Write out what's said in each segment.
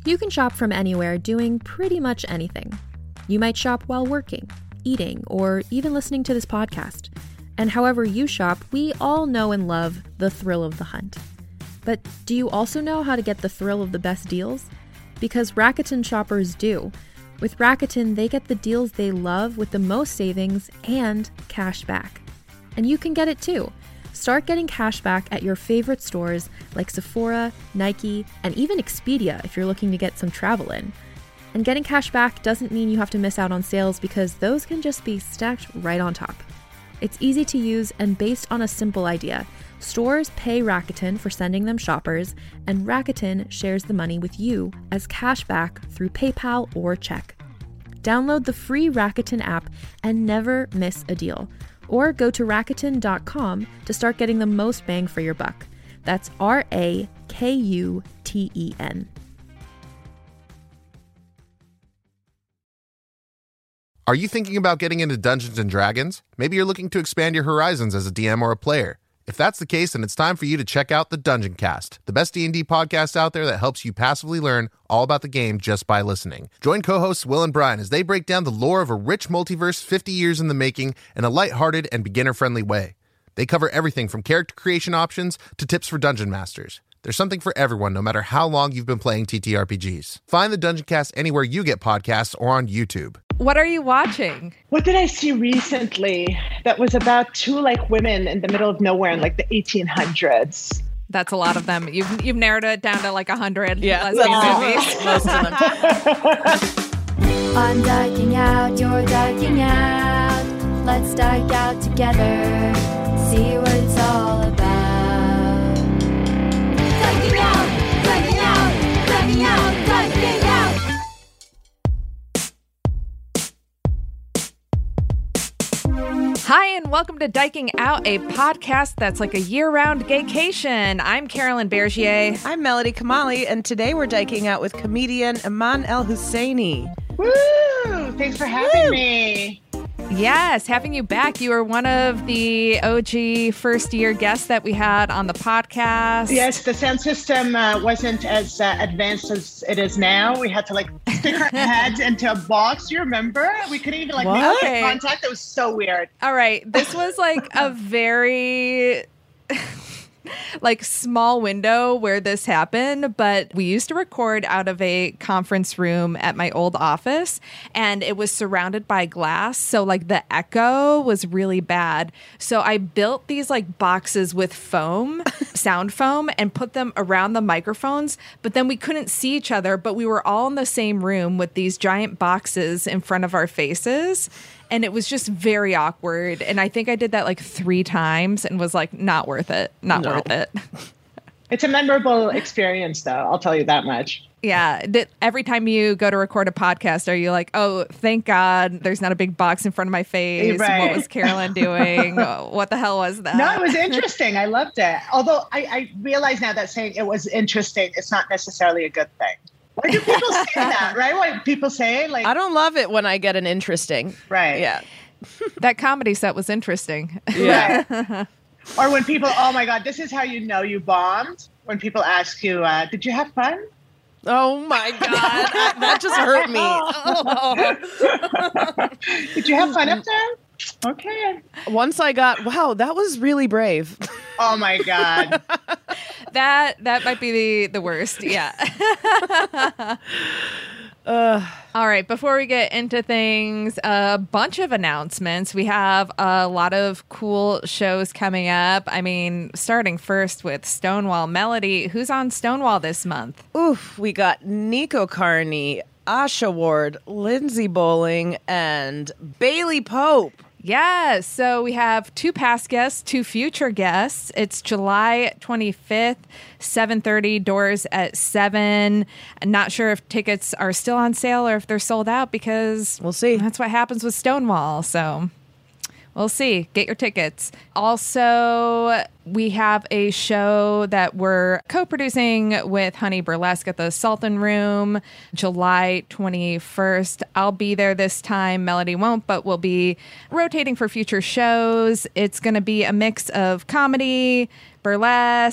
You can shop from anywhere doing pretty much anything. You might shop while working, eating, or even listening to this podcast. And however you shop, we all know and love the thrill of the hunt. But do you also know how to get the thrill of the best deals? Because Rakuten shoppers do. With Rakuten, they get the deals they love with the most savings and cash back. And you can get it too. Start getting cash back at your favorite stores like Sephora, Nike, and even Expedia if you're looking to get some travel in. And getting cash back doesn't mean you have to miss out on sales because those can just be stacked right on top. It's easy to use and based on a simple idea. Stores pay Rakuten for sending them shoppers, and Rakuten shares the money with you as cash back through PayPal or check. Download the free Rakuten app and never miss a deal. Or go to Rakuten.com to start getting the most bang for your buck. That's Rakuten. Are you thinking about getting into Dungeons & Dragons? Maybe you're looking to expand your horizons as a DM or a player. If that's the case, then it's time for you to check out the Dungeon Cast, the best D&D podcast out there that helps you passively learn all about the game just by listening. Join co-hosts Will and Brian as they break down the lore of a rich multiverse 50 years in the making in a lighthearted and beginner-friendly way. They cover everything from character creation options to tips for dungeon masters. There's something for everyone, no matter how long you've been playing TTRPGs. Find the Dungeon Cast anywhere you get podcasts or on YouTube. What are you watching? What did I see recently that was about two women in the middle of nowhere in the 1800s? That's a lot of them. You've narrowed it down to 100 lesbian movies. Most of them. I'm dyking out, you're dyking out. Let's dyke out together. See what it's all about. Dyking out, dyking out, dyking out, dyking out. Hi, and welcome to Dyking Out, a podcast that's like a year-round gaycation. I'm Carolyn Bergier. I'm Melody Kamali, and today we're dyking out with comedian Iman El-Husseini. Woo! Thanks for having me. Yes, having you back. You were one of the OG first-year guests that we had on the podcast. Yes, the sound system wasn't as advanced as it is now. We had to stick our heads into a box. You remember? We couldn't even make eye contact. It was so weird. All right, this was a very small window where this happened, but we used to record out of a conference room at my old office, and it was surrounded by glass, so the echo was really bad. So I built these boxes with foam, sound foam, and put them around the microphones, but then we couldn't see each other, but we were all in the same room with these giant boxes in front of our faces. And it was just very awkward. And I think I did that 3 times and was not worth it. Worth it. It's a memorable experience, though. I'll tell you that much. Yeah. Every time you go to record a podcast, are you oh, thank God there's not a big box in front of my face. Right. What was Carolyn doing? What the hell was that? No, it was interesting. I loved it. Although I realize now that saying it was interesting, it's not necessarily a good thing. Why do people say that, right? What people say, I don't love it when I get an interesting. Right. Yeah. That comedy set was interesting. Yeah. Right. Or when people, oh my God, this is how you know you bombed. When people ask you, did you have fun? Oh my God. That just hurt me. Did you have fun up there? Okay. Once I got, wow, that was really brave. Oh my God. That might be the worst. Yeah. All right. Before we get into things, a bunch of announcements. We have a lot of cool shows coming up. I mean, starting first with Stonewall. Melody, who's on Stonewall this month? Oof, we got Nico Carney, Asha Ward, Lindsay Bowling, and Bailey Pope. Yes. So we have 2 past guests, 2 future guests. It's July 25th, 7:30, doors at 7. I'm not sure if tickets are still on sale or if they're sold out because we'll see. That's what happens with Stonewall. So we'll see. Get your tickets. Also, we have a show that we're co-producing with Honey Burlesque at the Sultan Room, July 21st. I'll be there this time. Melody won't, but we'll be rotating for future shows. It's going to be a mix of comedy, burlesque,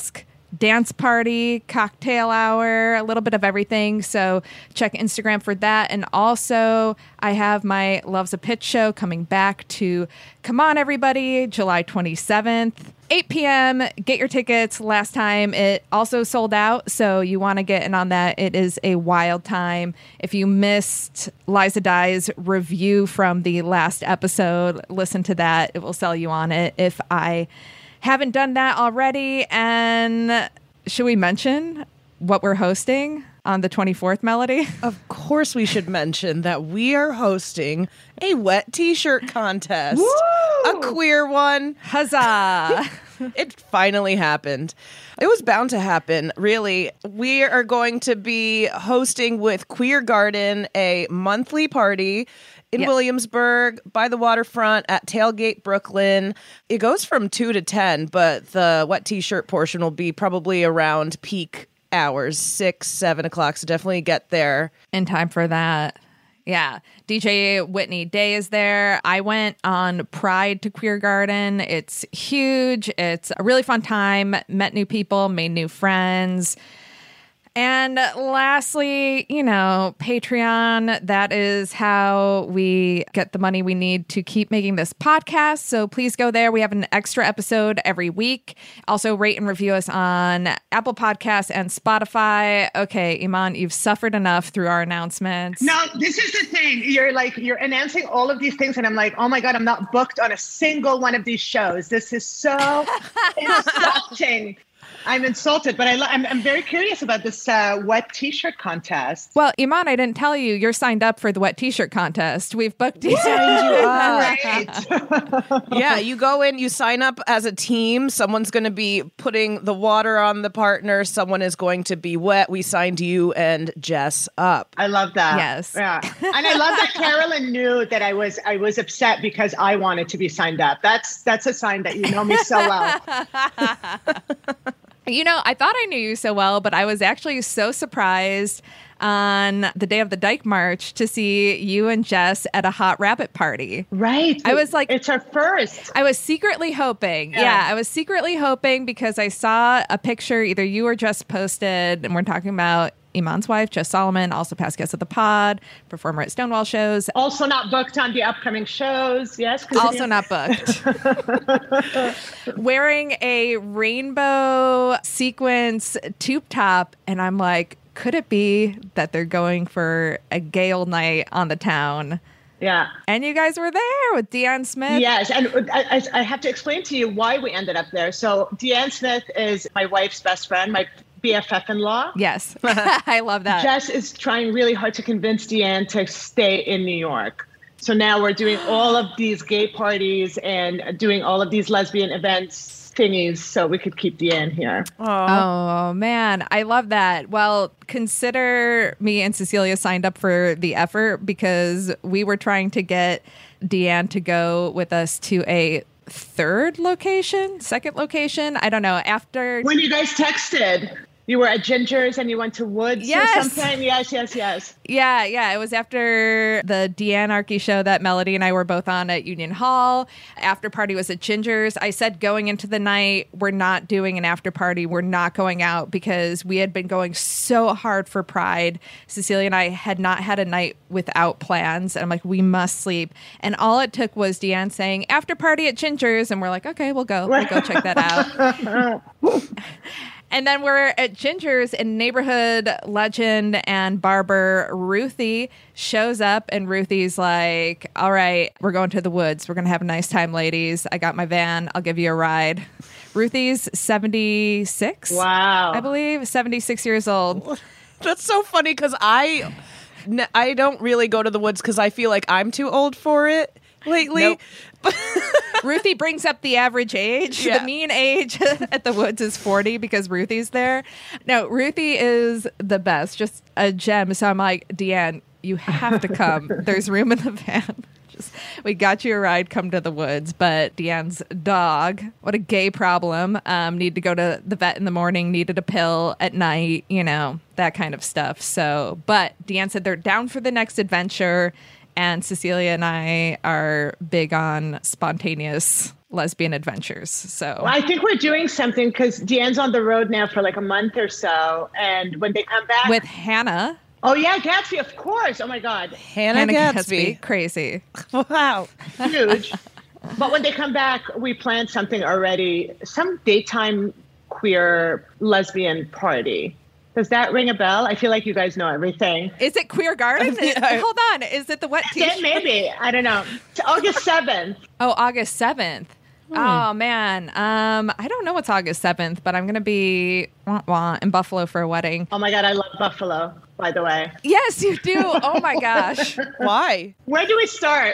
dance party, cocktail hour, a little bit of everything. So check Instagram for that. And also, I have my Love's a Pitch show coming back to Come On Everybody, July 27th. 8 p.m. Get your tickets. Last time it also sold out, so you want to get in on that. It is a wild time. If you missed Liza Dye's review from the last episode, listen to that. It will sell you on it if I haven't done that already. And should we mention what we're hosting on the 24th, Melody? Of course we should mention that we are hosting a wet t-shirt contest. Woo! A queer one. Huzzah! It finally happened. It was bound to happen, really. We are going to be hosting with Queer Garden a monthly party in Williamsburg by the waterfront at Tailgate, Brooklyn. It goes from 2 to 10, but the wet t-shirt portion will be probably around peak hours, 6, 7 o'clock. So definitely get there in time for that. Yeah. DJ Whitney Day is there. I went on Pride to Queer Garden. It's huge. It's a really fun time. Met new people, made new friends. And lastly, Patreon. That is how we get the money we need to keep making this podcast. So please go there. We have an extra episode every week. Also, rate and review us on Apple Podcasts and Spotify. Okay, Iman, you've suffered enough through our announcements. No, this is the thing. You're announcing all of these things, and I'm like, oh my God, I'm not booked on a single one of these shows. This is so insulting. I'm insulted, but I'm very curious about this wet t-shirt contest. Well, Iman, I didn't tell you, you're signed up for the wet t-shirt contest. We've booked you. Signed you up. Great. Yeah, you go in, you sign up as a team. Someone's going to be putting the water on the partner. Someone is going to be wet. We signed you and Jess up. I love that. Yes. Yeah. And I love that Carolyn knew that I was upset because I wanted to be signed up. That's a sign that you know me so well. I thought I knew you so well, but I was actually so surprised on the day of the Dyke March to see you and Jess at a Hot Rabbit party. Right. I was like, it's our first. I was secretly hoping. Yeah, I was secretly hoping because I saw a picture either you or Jess posted, and we're talking about Iman's wife, Jess Solomon, also past guest of the pod, performer at Stonewall shows. Also not booked on the upcoming shows. Yes. Also not booked. Wearing a rainbow sequence tube top. And I'm like, could it be that they're going for a gay old night on the town? Yeah. And you guys were there with Deanne Smith. Yes. And I have to explain to you why we ended up there. So Deanne Smith is my wife's best friend, my BFF-in-law. Yes. I love that. Jess is trying really hard to convince Deanne to stay in New York. So now we're doing all of these gay parties and doing all of these lesbian events thingies so we could keep Deanne here. Oh, man. I love that. Well, consider me and Cecilia signed up for the effort because we were trying to get Deanne to go with us to a second location. I don't know. After when you guys texted, you were at Ginger's and you went to Woods or something. Yes. Yeah. It was after the Deanarchy show that Melody and I were both on at Union Hall. After party was at Ginger's. I said going into the night, we're not doing an after party. We're not going out because we had been going so hard for Pride. Cecilia and I had not had a night without plans. And I'm like, we must sleep. And all it took was Deanne saying after party at Ginger's. And we're like, okay, we'll go check that out. And then we're at Ginger's and neighborhood legend and barber Ruthie shows up and Ruthie's like, all right, we're going to the Woods. We're going to have a nice time, ladies. I got my van. I'll give you a ride. Ruthie's 76. Wow. I believe 76 years old. That's so funny because I don't really go to the Woods because I feel like I'm too old for it lately. Nope. Ruthie brings up the average age. Yeah. The mean age at the Woods is 40 because Ruthie's there. No, Ruthie is the best, just a gem. So I'm like, Deanne, you have to come. There's room in the van. We got you a ride, come to the Woods. But Deanne's dog, what a gay problem. Need to go to the vet in the morning, needed a pill at night, that kind of stuff. So, but Deanne said they're down for the next adventure. And Cecilia and I are big on spontaneous lesbian adventures. So Well, I think we're doing something because Deanne's on the road now for like a month or so. And when they come back. with Hannah. Oh, yeah, Gatsby, of course. Oh, my God. Hannah Gatsby. Crazy. Wow. Huge. But when they come back, we planned something already, some daytime queer lesbian party. Does that ring a bell? I feel like you guys know everything. Is it Queer Garden? Hold on. Is it the wet Yeah, t-shirt? maybe. I don't know. It's August 7th. Oh, August 7th. Oh, man. I don't know what's August 7th, but I'm going to be in Buffalo for a wedding. Oh, my God. I love Buffalo, by the way. Yes, you do. Oh, my gosh. Why? Where do we start?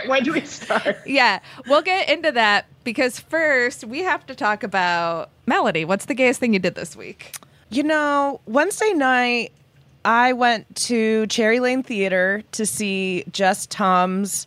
Yeah, we'll get into that because first we have to talk about Melody. What's the gayest thing you did this week? You know, Wednesday night, I went to Cherry Lane Theater to see Jess Tom's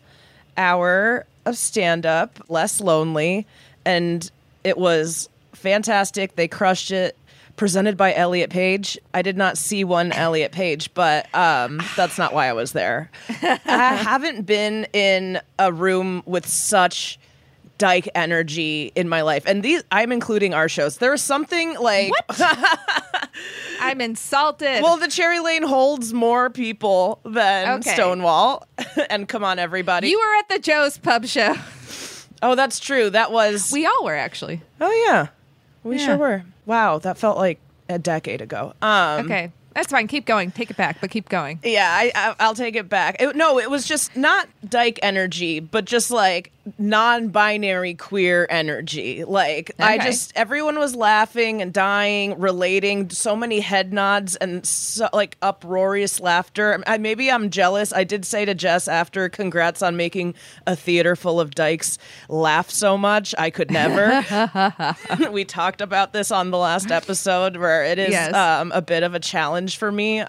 hour of stand-up, Less Lonely, and it was fantastic. They crushed it. Presented by Elliot Page. I did not see one Elliot Page, but that's not why I was there. I haven't been in a room with such dyke energy in my life. And I'm including our shows. There's something like... What? I'm insulted. Well, the Cherry Lane holds more people than Okay. Stonewall. And come on, everybody. You were at the Joe's Pub Show. Oh, that's true. That was... We all were, actually. Oh, yeah. We Yeah. sure were. Wow, that felt like a decade ago. Okay. That's fine. Keep going. Take it back, but keep going. Yeah, I'll take it back. It was just not dyke energy, but just like non-binary queer energy. Like everyone was laughing and dying, relating, so many head nods and so, like uproarious laughter. Maybe I'm jealous. I did say to Jess after, congrats on making a theater full of dykes laugh so much. I could never. We talked about this on the last episode where it is a bit of a challenge for me.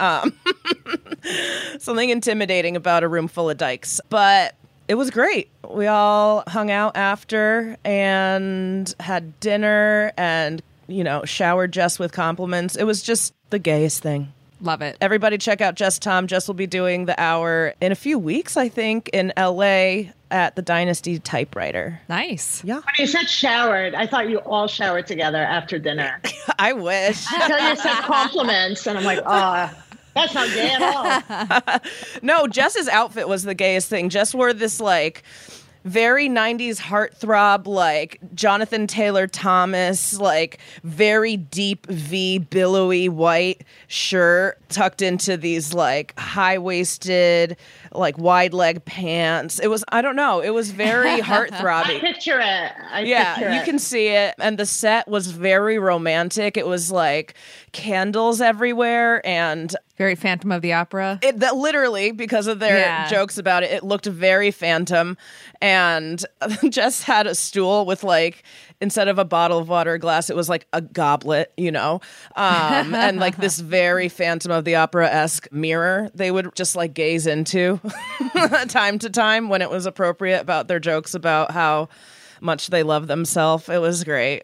Something intimidating about a room full of dykes. But it was great. We all hung out after and had dinner and, showered Jess with compliments. It was just the gayest thing. Love it. Everybody check out Jess Tom. Jess will be doing the hour in a few weeks, I think, in LA at the Dynasty Typewriter. Nice. Yeah. When you said showered, I thought you all showered together after dinner. I wish. Until you said compliments, and I'm like, that's not gay at all. No, Jess's outfit was the gayest thing. Jess wore this, like, very 90s heartthrob, like Jonathan Taylor Thomas, like very deep V billowy white shirt tucked into these like high-waisted, like wide leg pants. It was, I don't know, it was very heartthrobbing. I picture it. You can see it. And the set was very romantic. It was like candles everywhere and very Phantom of the Opera. That literally, because of their jokes about it, it looked very Phantom. And Jess had a stool with like, instead of a bottle of water, a glass, it was like a goblet, and like this very Phantom of the Opera-esque mirror they would just like gaze into time to time when it was appropriate about their jokes about how much they love themselves. It was great.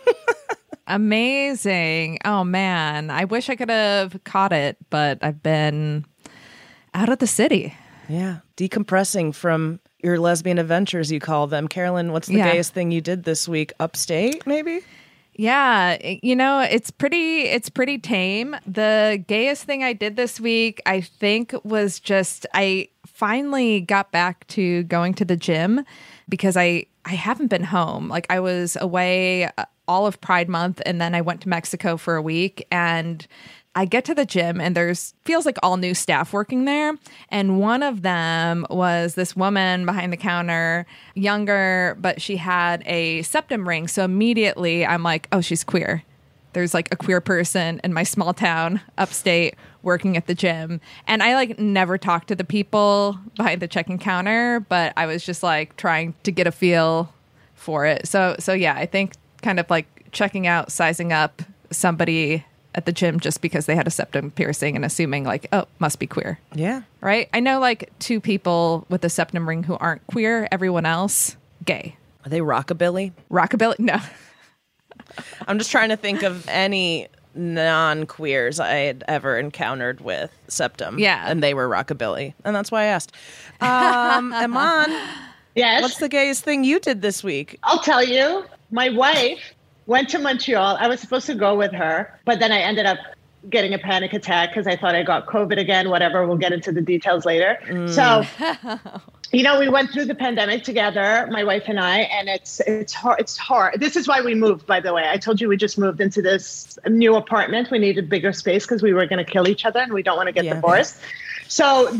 Amazing. Oh, man. I wish I could have caught it, but I've been out of the city. Yeah. Decompressing from your lesbian adventures, you call them. Carolyn, what's the gayest thing you did this week? Upstate, maybe? Yeah, it's pretty tame. The gayest thing I did this week, I think, was just I finally got back to going to the gym because I haven't been home. Like I was away all of Pride Month and then I went to Mexico for a week and I get to the gym and feels like all new staff working there. And one of them was this woman behind the counter, younger, but she had a septum ring. So immediately I'm like, oh, she's queer. There's like a queer person in my small town upstate working at the gym. And I like never talked to the people behind the checking counter, but I was just like trying to get a feel for it. So yeah, I think kind of like checking out, sizing up somebody at the gym just because they had a septum piercing and assuming like, oh, must be queer. Yeah. Right? I know like 2 people with a septum ring who aren't queer. Everyone else, gay. Are they rockabilly? Rockabilly? No. I'm just trying to think of any non-queers I had ever encountered with septum. Yeah. And they were rockabilly. And that's why I asked. Iman. Yes. What's the gayest thing you did this week? I'll tell you. My wife went to Montreal. I was supposed to go with her, but then I ended up getting a panic attack because I thought I got COVID again, whatever. We'll get into the details later. So, we went through the pandemic together, my wife and I, and it's hard. It's hard. This is why we moved, by the way. I told you we just moved into this new apartment. We needed bigger space because we were going to kill each other and we don't want to get divorced. So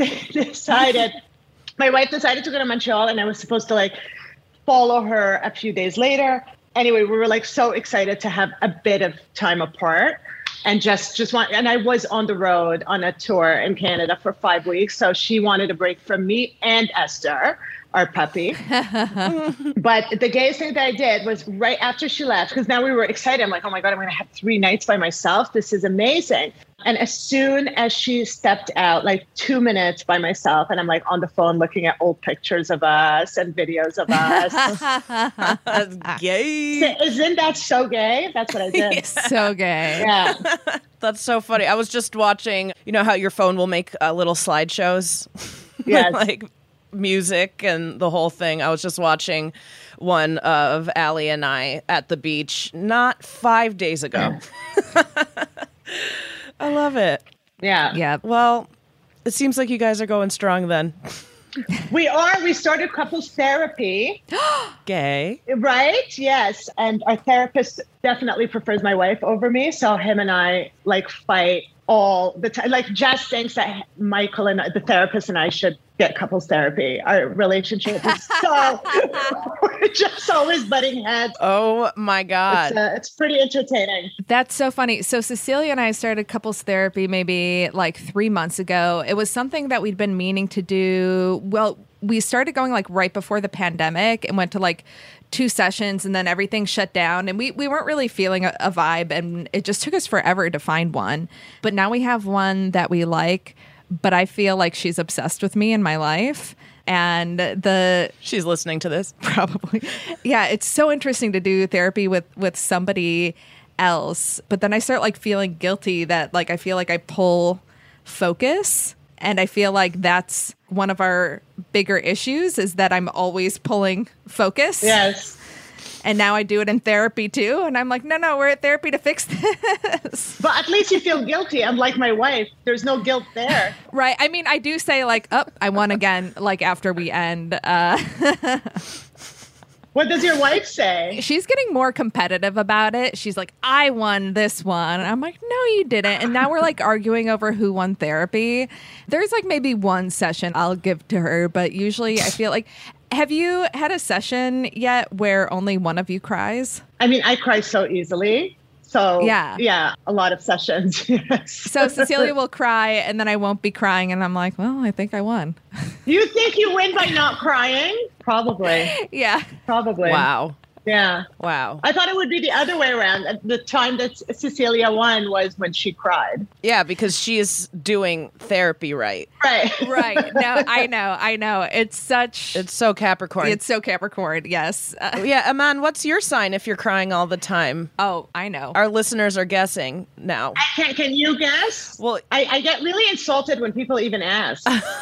my wife decided to go to Montreal, and I was supposed to follow her a few days later. Anyway, we were so excited to have a bit of time apart. And and I was on the road on a tour in Canada for 5 weeks. So she wanted a break from me and Esther, our puppy. But the gayest thing that I did was right after she left, because now we were excited. I'm like, oh my God, I'm going to have 3 nights by myself. This is amazing. And as soon as she stepped out, 2 minutes by myself, and I'm on the phone looking at old pictures of us and videos of us. That's gay. Isn't that so gay? That's what I did. So gay. Yeah. That's so funny. I was just watching, how your phone will make little slideshows? Yes. Music and the whole thing. I was just watching one of Allie and I at the beach not 5 days ago. I love it. Yeah. Yeah. Well, it seems like you guys are going strong then. We are. We started couples therapy. Gay. Right? Yes. And our therapist definitely prefers my wife over me. So him and I fight all the time. Jess thinks that Michael and the therapist and I should get couples therapy. Our relationship is we're just always butting heads. Oh my God. It's pretty entertaining. That's so funny. So Cecilia and I started couples therapy maybe 3 months ago. It was something that we'd been meaning to do. Well, we started going right before the pandemic and went to 2 sessions, and then everything shut down, and we weren't really feeling a vibe, and it just took us forever to find one. But now we have one that we like, but I feel like she's obsessed with me in my life. And she's listening to this. Probably. Yeah, it's so interesting to do therapy with somebody else. But then I start feeling guilty that I feel like I pull focus. And I feel like that's one of our bigger issues is that I'm always pulling focus. Yes. And now I do it in therapy too. And I'm like, no, we're at therapy to fix this. But at least you feel guilty. Unlike my wife, there's no guilt there. Right. I mean, I do say I won again, after we end. What does your wife say? She's getting more competitive about it. She's like, I won this one. And I'm like, no, you didn't. And now we're arguing over who won therapy. There's maybe one session I'll give to her, but usually I feel have you had a session yet where only one of you cries? I mean, I cry so easily. So yeah, a lot of sessions. Yes. So Cecilia will cry and then I won't be crying. And I'm like, well, I think I won. You think you win by not crying? Probably. Yeah. Probably. Wow. Yeah. Wow. I thought it would be the other way around. The time that Cecilia won was when she cried. Yeah, because she is doing therapy right. Right. Right. No, I know. It's so Capricorn. It's so Capricorn, yes. Yeah, Aman, what's your sign if you're crying all the time? Oh, I know. Our listeners are guessing now. Can you guess? Well, I get really insulted when people even ask.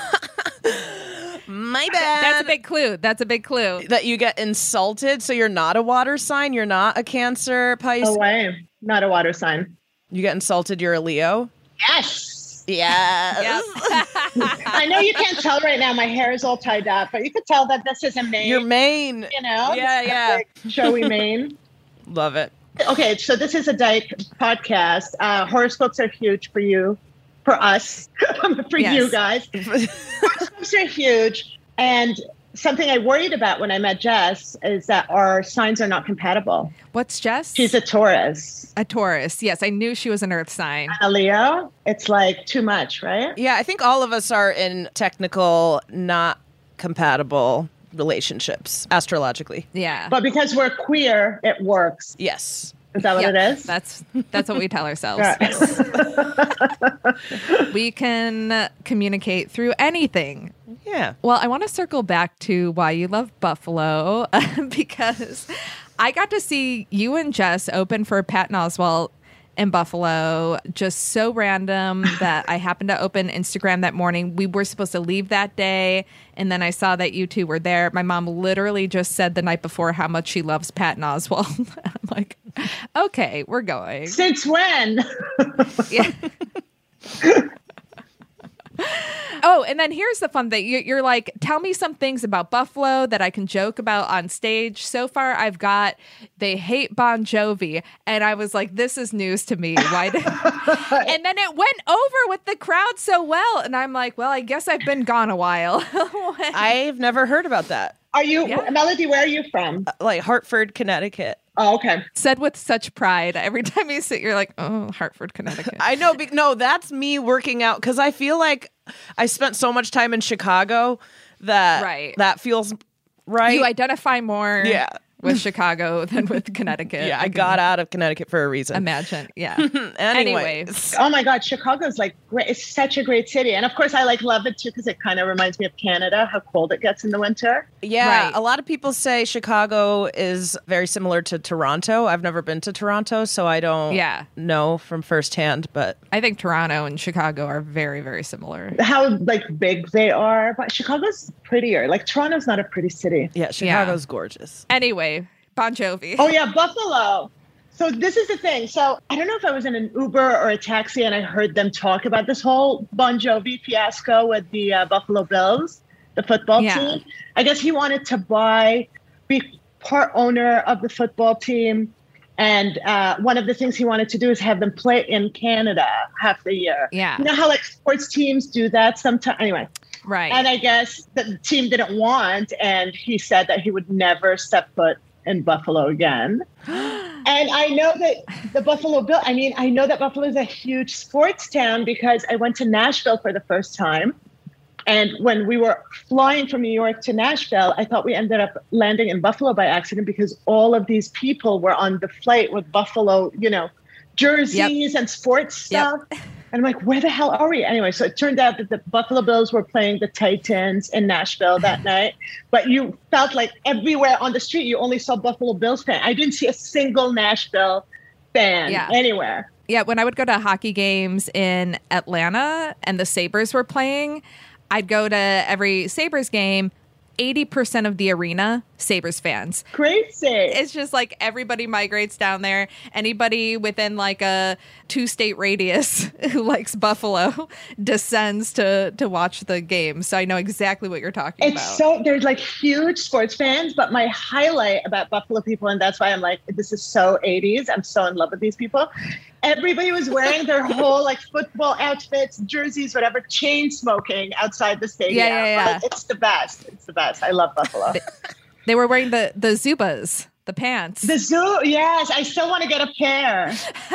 My bad. That's a big clue. That you get insulted. So you're not a water sign. You're not a Cancer, Pisces. No way. Not a water sign. You get insulted. You're a Leo. Yes. Yes. Yep. I know you can't tell right now. My hair is all tied up, but you could tell that this is a mane. Your mane. Yeah. Showy mane. Love it. Okay, so this is a Dyke podcast. Horoscopes are huge for you. For us, for you guys. Horoscopes are huge. And something I worried about when I met Jess is that our signs are not compatible. What's Jess? She's a Taurus. A Taurus. Yes, I knew she was an earth sign. And a Leo, it's too much, right? Yeah, I think all of us are in technical, not compatible relationships, astrologically. Yeah. But because we're queer, it works. Yes. Is that what it is? That's what we tell ourselves. Right. We can communicate through anything. Yeah. Well, I want to circle back to why you love Buffalo because I got to see you and Jess open for Patton Oswalt in Buffalo, just so random that I happened to open Instagram that morning. We were supposed to leave that day, and then I saw that you two were there. My mom literally just said the night before how much she loves Patton Oswalt. I'm like, okay, we're going. Since when? Yeah. Oh, and then here's the fun thing. You're like, tell me some things about Buffalo that I can joke about on stage. So far, I've got, they hate Bon Jovi. And I was like, this is news to me. Why? And then it went over with the crowd so well. And I'm like, well, I guess I've been gone a while. I've never heard about that. Are you, Melody, where are you from? Like Hartford, Connecticut. Oh, okay. Said with such pride. Every time you sit, you're like, oh, Hartford, Connecticut. I know. No, that's me working out because I feel like I spent so much time in Chicago that that feels right. You identify more Yeah. with Chicago than with Connecticut. Yeah, I got out of Connecticut for a reason. Imagine. Yeah. Anyways. Oh my God, Chicago's like great. It's such a great city, and of course, I like love it too because it kind of reminds me of Canada, how cold it gets in the winter. Yeah, Right. a lot of people say Chicago is very similar to Toronto. I've never been to Toronto, so I don't know from firsthand, but I think Toronto and Chicago are very, very similar. How like big they are, but Chicago's prettier. Like Toronto's not a pretty city. yeah, Chicago's gorgeous. Anyway, Bon Jovi. Oh yeah, Buffalo. So this is the thing. So I don't know if I was in an Uber or a taxi and I heard them talk about this whole Bon Jovi fiasco with the Buffalo Bills, the football team. I guess he wanted to be part owner of the football team. And one of the things he wanted to do is have them play in Canada half the year. Yeah. You know how like sports teams do that sometimes? Anyway. Right. And I guess the team didn't want, and he said that he would never step foot in Buffalo again. And I know that the Buffalo Bill, I know that Buffalo is a huge sports town because I went to Nashville for the first time. And when we were flying from New York to Nashville, I thought we ended up landing in Buffalo by accident because all of these people were on the flight with Buffalo, jerseys and sports stuff. And I'm like, where the hell are we? Anyway, so it turned out that the Buffalo Bills were playing the Titans in Nashville that night. But you felt like everywhere on the street, you only saw Buffalo Bills fans. I didn't see a single Nashville fan anywhere. Yeah, when I would go to hockey games in Atlanta and the Sabres were playing, I'd go to every Sabres game. 80% of the arena, Sabres fans. Crazy. It's just like everybody migrates down there. Anybody within like a 2-state radius who likes Buffalo descends to watch the game. So I know exactly what you're talking about. So there's like huge sports fans, but my highlight about Buffalo people, and that's why I'm like, this is so 80s. I'm so in love with these people. Everybody was wearing their whole like football outfits, jerseys, whatever, chain smoking outside the stadium. Yeah. It's the best. It's the best. I love Buffalo. They were wearing the Zubas, the pants. The zoo, yes. I still want to get a pair.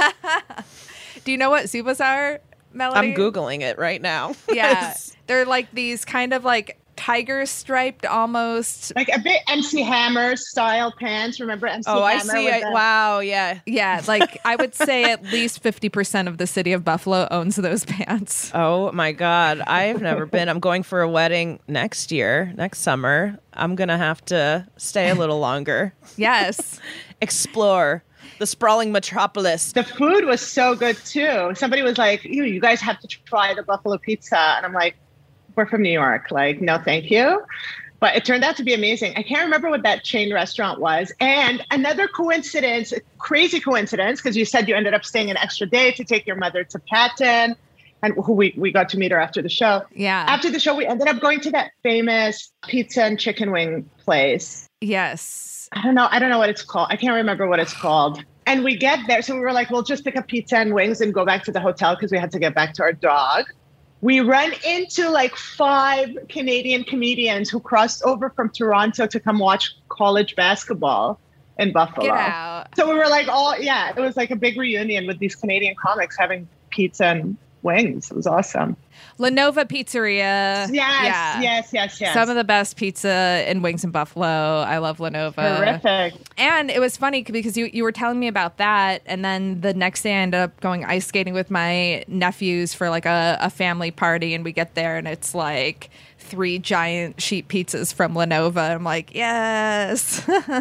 Do you know what Zubas are, Melody? I'm Googling it right now. Yeah. They're like these kind of like tiger striped almost. Like a bit MC Hammer style pants. Remember MC Hammer? I see. Wow, yeah. Yeah, like I would say at least 50% of the city of Buffalo owns those pants. Oh my God. I've never been. I'm going for a wedding next summer. I'm going to have to stay a little longer. Yes. Explore the sprawling metropolis. The food was so good too. Somebody was like, you guys have to try the Buffalo pizza. And I'm like, we're from New York. Like, no, thank you. But it turned out to be amazing. I can't remember what that chain restaurant was. And another coincidence, crazy coincidence, because you said you ended up staying an extra day to take your mother to Patton, and who we got to meet her after the show. Yeah. After the show, we ended up going to that famous pizza and chicken wing place. Yes. I don't know what it's called. I can't remember what it's called. And we get there. So we were like, we'll just pick up pizza and wings and go back to the hotel because we had to get back to our dog. We run into like 5 Canadian comedians who crossed over from Toronto to come watch college basketball in Buffalo. Get out. So we were like, it was like a big reunion with these Canadian comics having pizza and wings. It was awesome. Lenova Pizzeria. Yes. Some of the best pizza and wings in Buffalo. I love Lenova. Terrific. And it was funny because you were telling me about that, and then the next day I ended up going ice skating with my nephews for like a family party, and we get there and it's like 3 giant sheet pizzas from Lenova. I'm like, yes.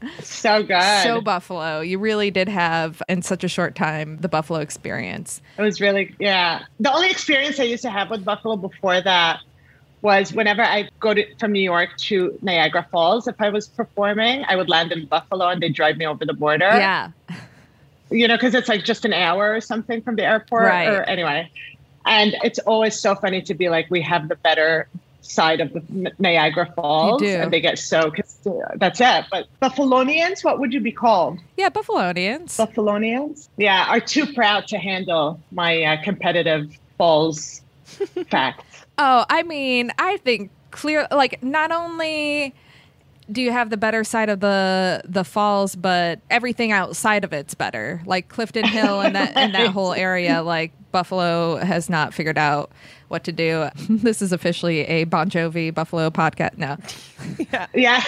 So good. So Buffalo. You really did have, in such a short time, the Buffalo experience. It was really, yeah. The only experience I used to have with Buffalo before that was whenever I go from New York to Niagara Falls, if I was performing, I would land in Buffalo and they'd drive me over the border. Yeah. You know, because it's like just an hour or something from the airport. Right. Or anyway. And it's always so funny to be like, we have the better side of the Niagara Falls. You do. And they get so, that's it. But Buffalonians, what would you be called? Yeah, Buffalonians. Buffalonians? Yeah, are too proud to handle my competitive Falls facts. Oh, I mean, I think clear, like, not only do you have the better side of the falls, but everything outside of it's better. Like Clifton Hill and that whole area, like Buffalo has not figured out what to do. This is officially a Bon Jovi Buffalo podcast. No. Yeah.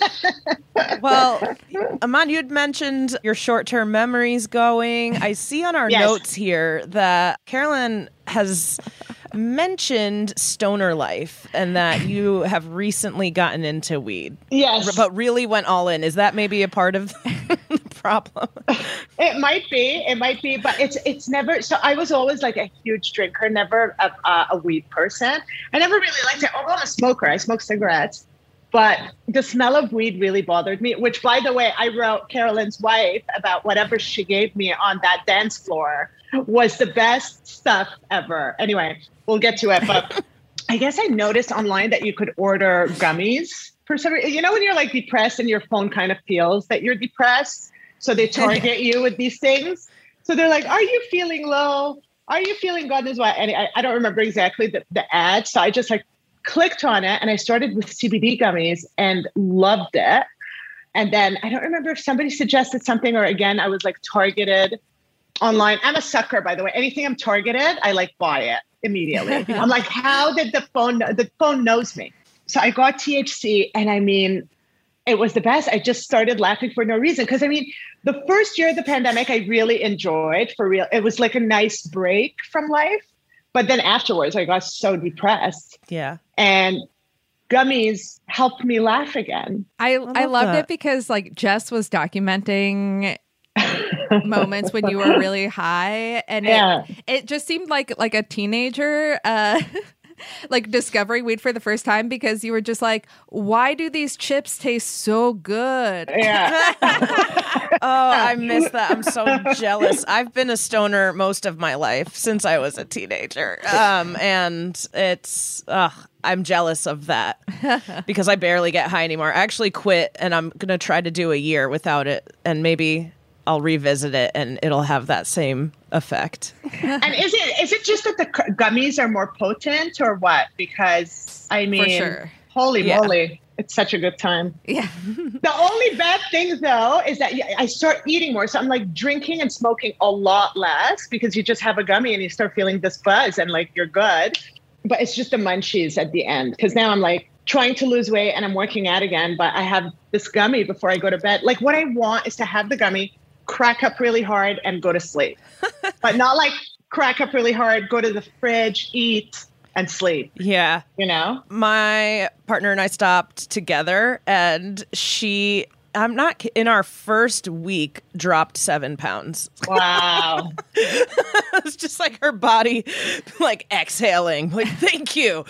Well, Aman, you'd mentioned your short-term memories going. I see on our Yes. notes here that Carolyn has mentioned stoner life and that you have recently gotten into weed. Yes. But really went all in. Is that maybe a part of the problem? It might be, but it's never. So I was always like a huge drinker, never a weed person. I never really liked it. Although I'm a smoker, I smoke cigarettes, but the smell of weed really bothered me. Which, by the way, I wrote Carolyn's wife about whatever she gave me on that dance floor was the best stuff ever. Anyway, we'll get to it, but I guess I noticed online that you could order gummies for some reason. You know, when you're like depressed and your phone kind of feels that you're depressed. So they target you with these things. So they're like, are you feeling low? Are you feeling God knows what? And I don't remember exactly the ad. So I just like clicked on it and I started with CBD gummies and loved it. And then I don't remember if somebody suggested something or again, I was like targeted online. I'm a sucker, by the way. Anything I'm targeted, I like buy it immediately. I'm like, how did the phone knows me? So I got THC and I mean, it was the best. I just started laughing for no reason. Because I mean, the first year of the pandemic, I really enjoyed for real. It was like a nice break from life. But then afterwards, I got so depressed. Yeah. And gummies helped me laugh again. I loved that. it because like Jess was documenting moments when you were really high and Yeah. it just seemed like a teenager like discovering weed for the first time because you were just like, why do these chips taste so good? Yeah. Oh, I miss that. I'm so jealous. I've been a stoner most of my life since I was a teenager. And it's, I'm jealous of that because I barely get high anymore. I actually quit and I'm going to try to do a year without it and maybe I'll revisit it and it'll have that same effect. And is it just that the gummies are more potent or what? Because I mean, sure. Holy Yeah. moly, it's such a good time. Yeah. The only bad thing though is that I start eating more. So I'm like drinking and smoking a lot less because you just have a gummy and you start feeling this buzz and like you're good. But it's just the munchies at the end because now I'm like trying to lose weight and I'm working out again. But I have this gummy before I go to bed. Like what I want is to have the gummy, crack up really hard and go to sleep. But not like crack up really hard, go to the fridge, eat and sleep. Yeah. You know? My partner and I stopped together and I'm not in our first week dropped 7 pounds. Wow. It's just like her body like exhaling like thank you.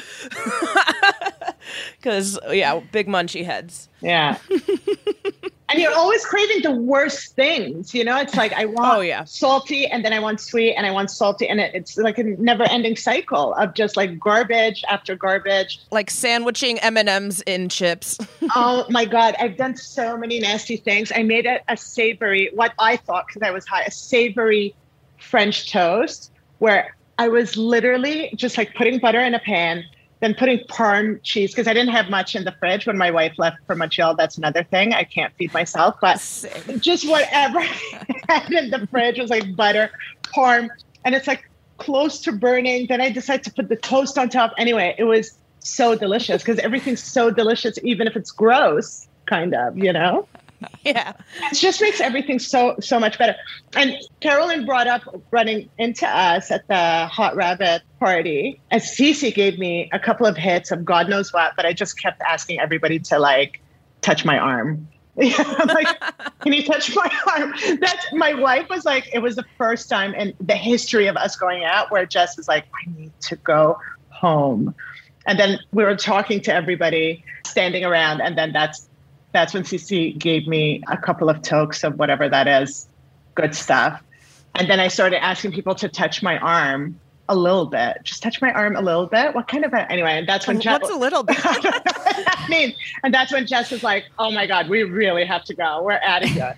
Because yeah, big munchy heads. Yeah. And you're always craving the worst things, you know? It's like I want salty and then I want sweet and I want salty. And it's like a never ending cycle of just like garbage after garbage. Like sandwiching M&Ms in chips. Oh my God. I've done so many nasty things. I made a savory, what I thought, because I was high, a savory French toast where I was literally just like putting butter in a pan, then putting Parm cheese, because I didn't have much in the fridge when my wife left for Montreal. That's another thing. I can't feed myself, but just whatever I had in the fridge was like butter, Parm, and it's like close to burning. Then I decided to put the toast on top. Anyway, it was so delicious because everything's so delicious, even if it's gross, kind of, you know? Yeah. It just makes everything so much better. And Carolyn brought up running into us at the Hot Rabbit party. And Cece gave me a couple of hits of God knows what, but I just kept asking everybody to like touch my arm. Yeah, I'm like, can you touch my arm? My wife was like, it was the first time in the history of us going out where Jess was like, I need to go home. And then we were talking to everybody standing around. And then that's when Cece gave me a couple of tokes of whatever that is, good stuff. And then I started asking people to touch my arm a little bit. Just touch my arm a little bit. What kind of anyway? And that's when Jess. What's a little bit? I don't know what that means. And that's when Jess was like, "Oh my God, we really have to go. We're out of here."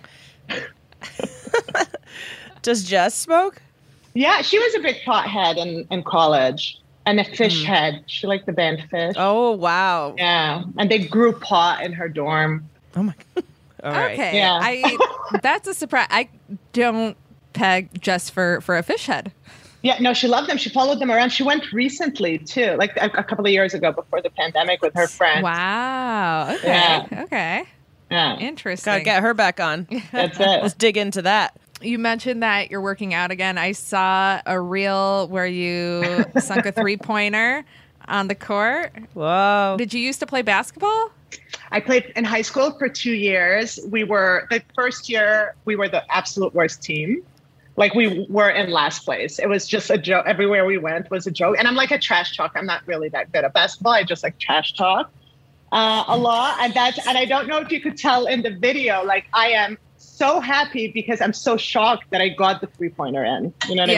Does Jess smoke? Yeah, she was a big pothead in college and a fish head. She liked the band Fish. Oh wow. Yeah, and they grew pot in her dorm. Oh my God. All right. Okay. Yeah. That's a surprise. I don't peg Jess for a fish head. Yeah, no, she loved them. She followed them around. She went recently too, like a couple of years ago before the pandemic with her friend. Wow. Okay. Yeah. Okay. Yeah, Interesting. Gotta get her back on. that's Let's it. dig into that. You mentioned that you're working out again. I saw a reel where you sunk a 3-pointer on the court. Whoa. Did you used to play basketball? I played in high school for 2 years. The first year, we were the absolute worst team. Like we were in last place. It was just a joke. Everywhere we went was a joke. And I'm like a trash talk. I'm not really that good at basketball. I just like trash talk a lot. And I don't know if you could tell in the video, like I am so happy because I'm so shocked that I got the 3-pointer in. You know what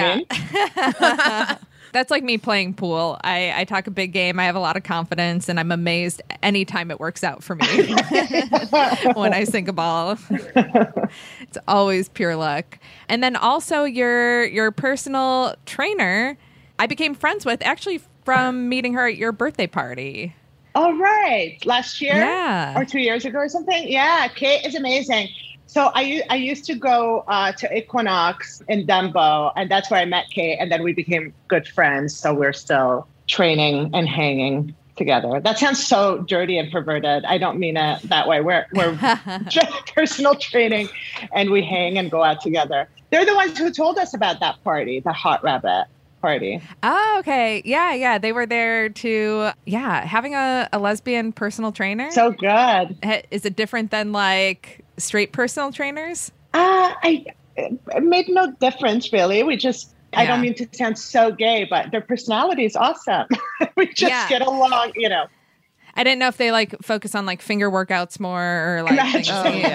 I mean? That's like me playing pool. I talk a big game. I have a lot of confidence, and I'm amazed anytime it works out for me when I sink a ball. It's always pure luck. And then also your personal trainer, I became friends with actually from meeting her at your birthday party. Oh, right. Last year? Yeah. Or 2 years ago or something? Yeah, Kate is amazing. So I used to go to Equinox in Dumbo, and that's where I met Kate, and then we became good friends. So we're still training and hanging together. That sounds so dirty and perverted. I don't mean it that way. We're just personal training, and we hang and go out together. They're the ones who told us about that party, the Hot Rabbit party. Oh, okay. Yeah. They were there to, having a lesbian personal trainer. So good. Is it different than like straight personal trainers? It made no difference, really. I don't mean to sound so gay, but their personality is awesome. We just get along, you know. I didn't know if they like focus on like finger workouts more or like things.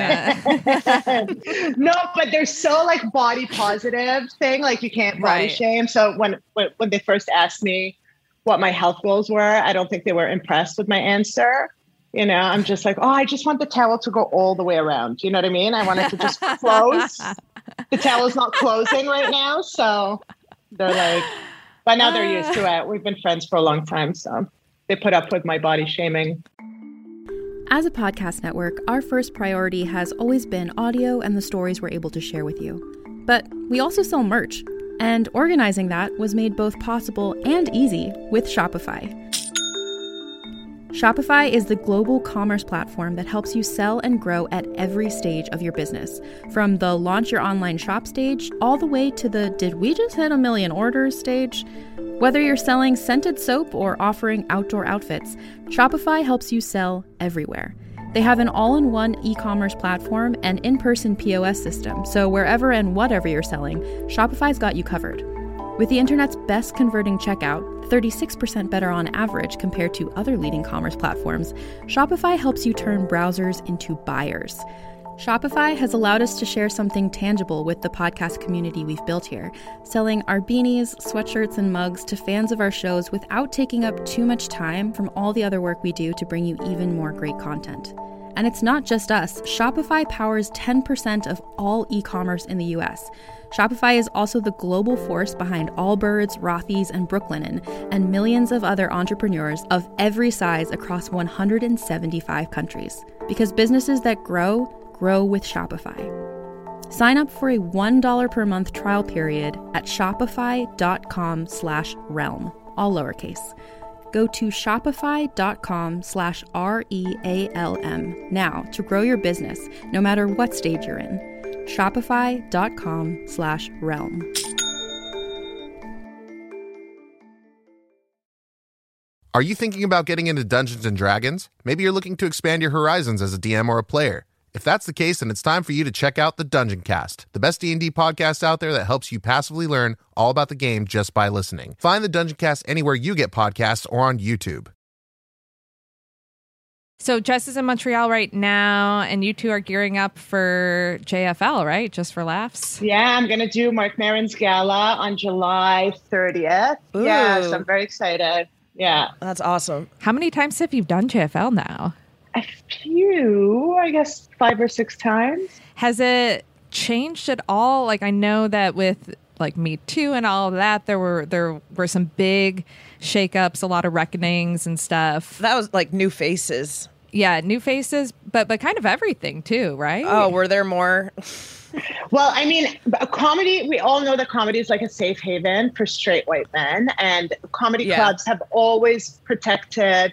No, but they're so like body positive thing. Like you can't body shame. So when they first asked me what my health goals were, I don't think they were impressed with my answer. You know, I'm just like, I just want the towel to go all the way around. You know what I mean? I want it to just close. The towel's not closing right now. So they're like, but now they're used to it. We've been friends for a long time. So they put up with my body shaming. As a podcast network, our first priority has always been audio and the stories we're able to share with you. But we also sell merch, and organizing that was made both possible and easy with Shopify. Shopify is the global commerce platform that helps you sell and grow at every stage of your business, from the launch your online shop stage all the way to the did we just hit 1 million orders stage. Whether you're selling scented soap or offering outdoor outfits, Shopify helps you sell everywhere. They have an all-in-one e-commerce platform and in-person POS system, so wherever and whatever you're selling, Shopify's got you covered. With the internet's best converting checkout, 36% better on average compared to other leading commerce platforms, Shopify helps you turn browsers into buyers. Shopify has allowed us to share something tangible with the podcast community we've built here, selling our beanies, sweatshirts, and mugs to fans of our shows without taking up too much time from all the other work we do to bring you even more great content. And it's not just us. Shopify powers 10% of all e-commerce in the US. Shopify is also the global force behind Allbirds, Rothy's, and Brooklinen, and millions of other entrepreneurs of every size across 175 countries. Because businesses that grow with Shopify. Sign up for a $1 per month trial period at shopify.com/realm, all lowercase. Go to shopify.com/REALM now to grow your business, no matter what stage you're in. Shopify.com/realm. Are you thinking about getting into Dungeons & Dragons? Maybe you're looking to expand your horizons as a DM or a player. If that's the case, then it's time for you to check out the Dungeon Cast, the best D&D podcast out there that helps you passively learn all about the game just by listening. Find the Dungeon Cast anywhere you get podcasts or on YouTube. So Jess is in Montreal right now, and you two are gearing up for JFL, right? Just for laughs. Yeah, I'm going to do Mark Maron's gala on July 30th. Ooh. Yeah, so I'm very excited. Yeah. That's awesome. How many times have you done JFL now? A few, I guess 5 or 6 times. Has it changed at all? Like, I know that with like Me Too and all of that, there were some big shakeups, a lot of reckonings and stuff. That was like new faces. Yeah, new faces, but kind of everything too, right? Oh, were there more? Well, I mean, comedy, we all know that comedy is like a safe haven for straight white men. And comedy clubs have always protected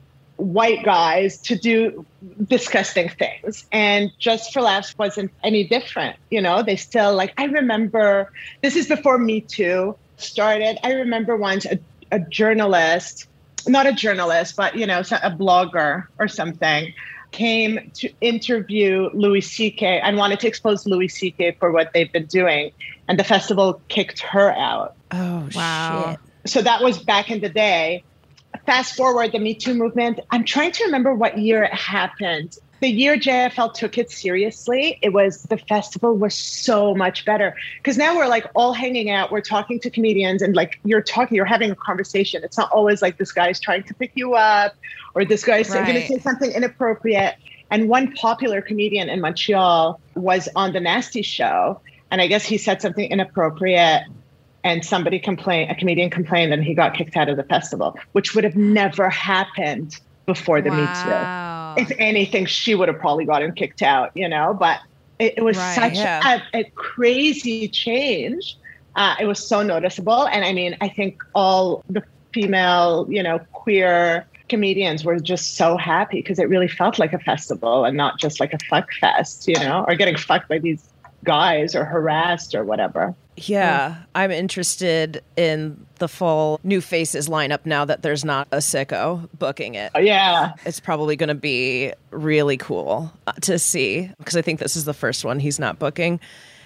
white guys to do disgusting things. And Just for Laughs wasn't any different. You know, they still I remember, this is before Me Too started. I remember once a journalist, not a journalist, but, a blogger or something, came to interview Louis C.K. and wanted to expose Louis C.K. for what they've been doing. And the festival kicked her out. Oh, wow. shit. So that was back in the day. Fast forward, the Me Too movement. I'm trying to remember what year it happened. The year JFL took it seriously, the festival was so much better. Because now we're all hanging out, we're talking to comedians, and you're having a conversation. It's not always like this guy's trying to pick you up or this guy's going to say something inappropriate. And one popular comedian in Montreal was on The Nasty Show. And I guess he said something inappropriate. And a comedian complained, and he got kicked out of the festival, which would have never happened before the Me Too. If anything, she would have probably gotten kicked out, but it was such a crazy change. It was so noticeable. And I mean, I think all the female, queer comedians were just so happy because it really felt like a festival and not just like a fuck fest, or getting fucked by these guys or harassed or whatever. Yeah, I'm interested in the full New Faces lineup now that there's not a sicko booking it. Yeah. It's probably going to be really cool to see because I think this is the first one he's not booking.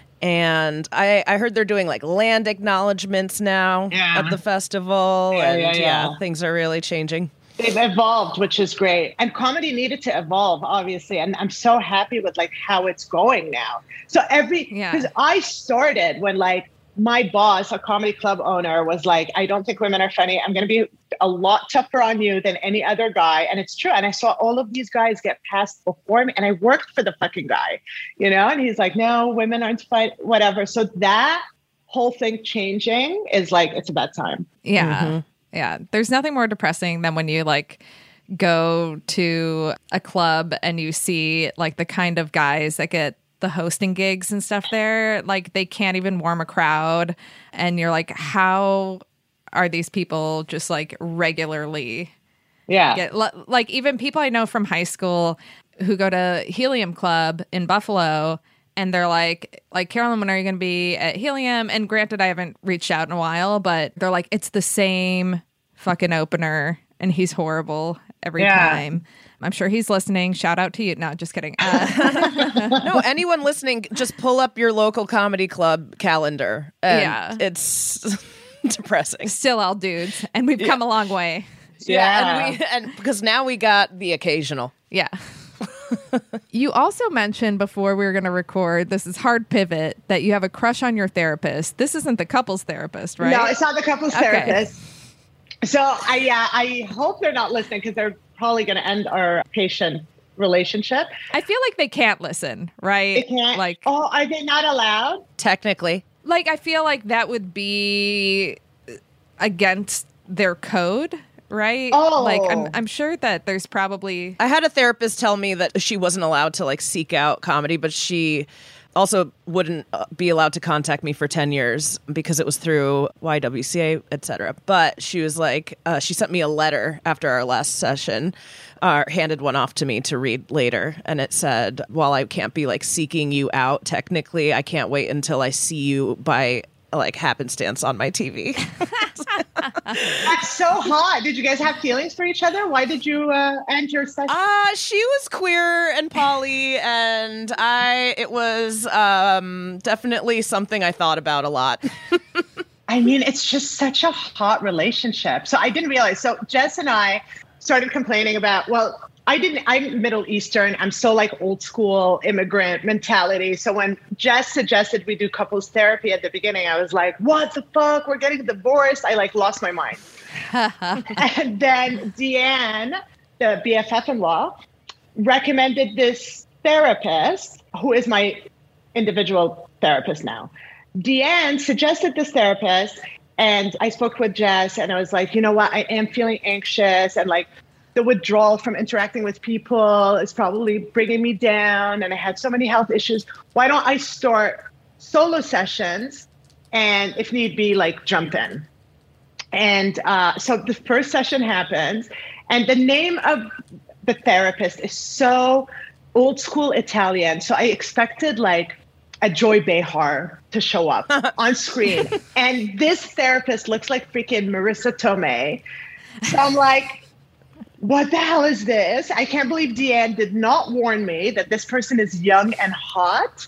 And I heard they're doing land acknowledgements now at the festival. Yeah, things are really changing. They've evolved, which is great. And comedy needed to evolve, obviously. And I'm so happy with how it's going now. So because I started when my boss, a comedy club owner, was like, I don't think women are funny. I'm going to be a lot tougher on you than any other guy. And it's true. And I saw all of these guys get passed before me and I worked for the fucking guy, and he's like, no, women aren't fine, whatever. So that whole thing changing is it's about time. Yeah. Mm-hmm. Yeah, there's nothing more depressing than when you go to a club and you see the kind of guys that get the hosting gigs and stuff there. They can't even warm a crowd. And you're like, how are these people just regularly? Yeah. Even people I know from high school who go to Helium Club in Buffalo. And they're like, Carolyn, when are you going to be at Helium? And granted, I haven't reached out in a while, but they're like, it's the same fucking opener. And he's horrible every time. I'm sure he's listening. Shout out to you. No, just kidding. No, anyone listening, just pull up your local comedy club calendar. And it's depressing. Still all dudes. And we've come a long way. Yeah. And because now we got the occasional. Yeah. You also mentioned before we were going to record, this is hard pivot, that you have a crush on your therapist. This isn't the couples therapist, right? No, it's not the couples therapist. So I hope they're not listening because they're probably going to end our patient relationship. I feel like they can't listen, right? They can't. Are they not allowed? Technically. I feel like that would be against their code. Right? Oh. I'm sure that there's probably... I had a therapist tell me that she wasn't allowed to seek out comedy, but she also wouldn't be allowed to contact me for 10 years because it was through YWCA, etc. But she was she sent me a letter after our last session, handed one off to me to read later. And it said, while I can't be seeking you out technically, I can't wait until I see you by happenstance on my TV. That's so hot. Did you guys have feelings for each other? Why did you end your session? She was queer and poly, and it was definitely something I thought about a lot. I mean, it's just such a hot relationship. So I didn't realize. So Jess and I started complaining about, I'm Middle Eastern. I'm so like old school immigrant mentality. So when Jess suggested we do couples therapy at the beginning, I was like, what the fuck? We're getting divorced. I like lost my mind. And then Deanne, the BFF-in-law, recommended this therapist who is my individual therapist now. Deanne suggested this therapist, and I spoke with Jess, and I was like, you know what? I am feeling anxious, and like the withdrawal from interacting with people is probably bringing me down, and I had so many health issues. Why don't I start solo sessions, and if need be, like jump in? And so the first session happens, and the name of the therapist is so old school Italian. So I expected like a Joy Behar to show up on screen. And this therapist looks like freaking Marissa Tomei. So I'm like, what the hell is this? I can't believe Deanne did not warn me that this person is young and hot.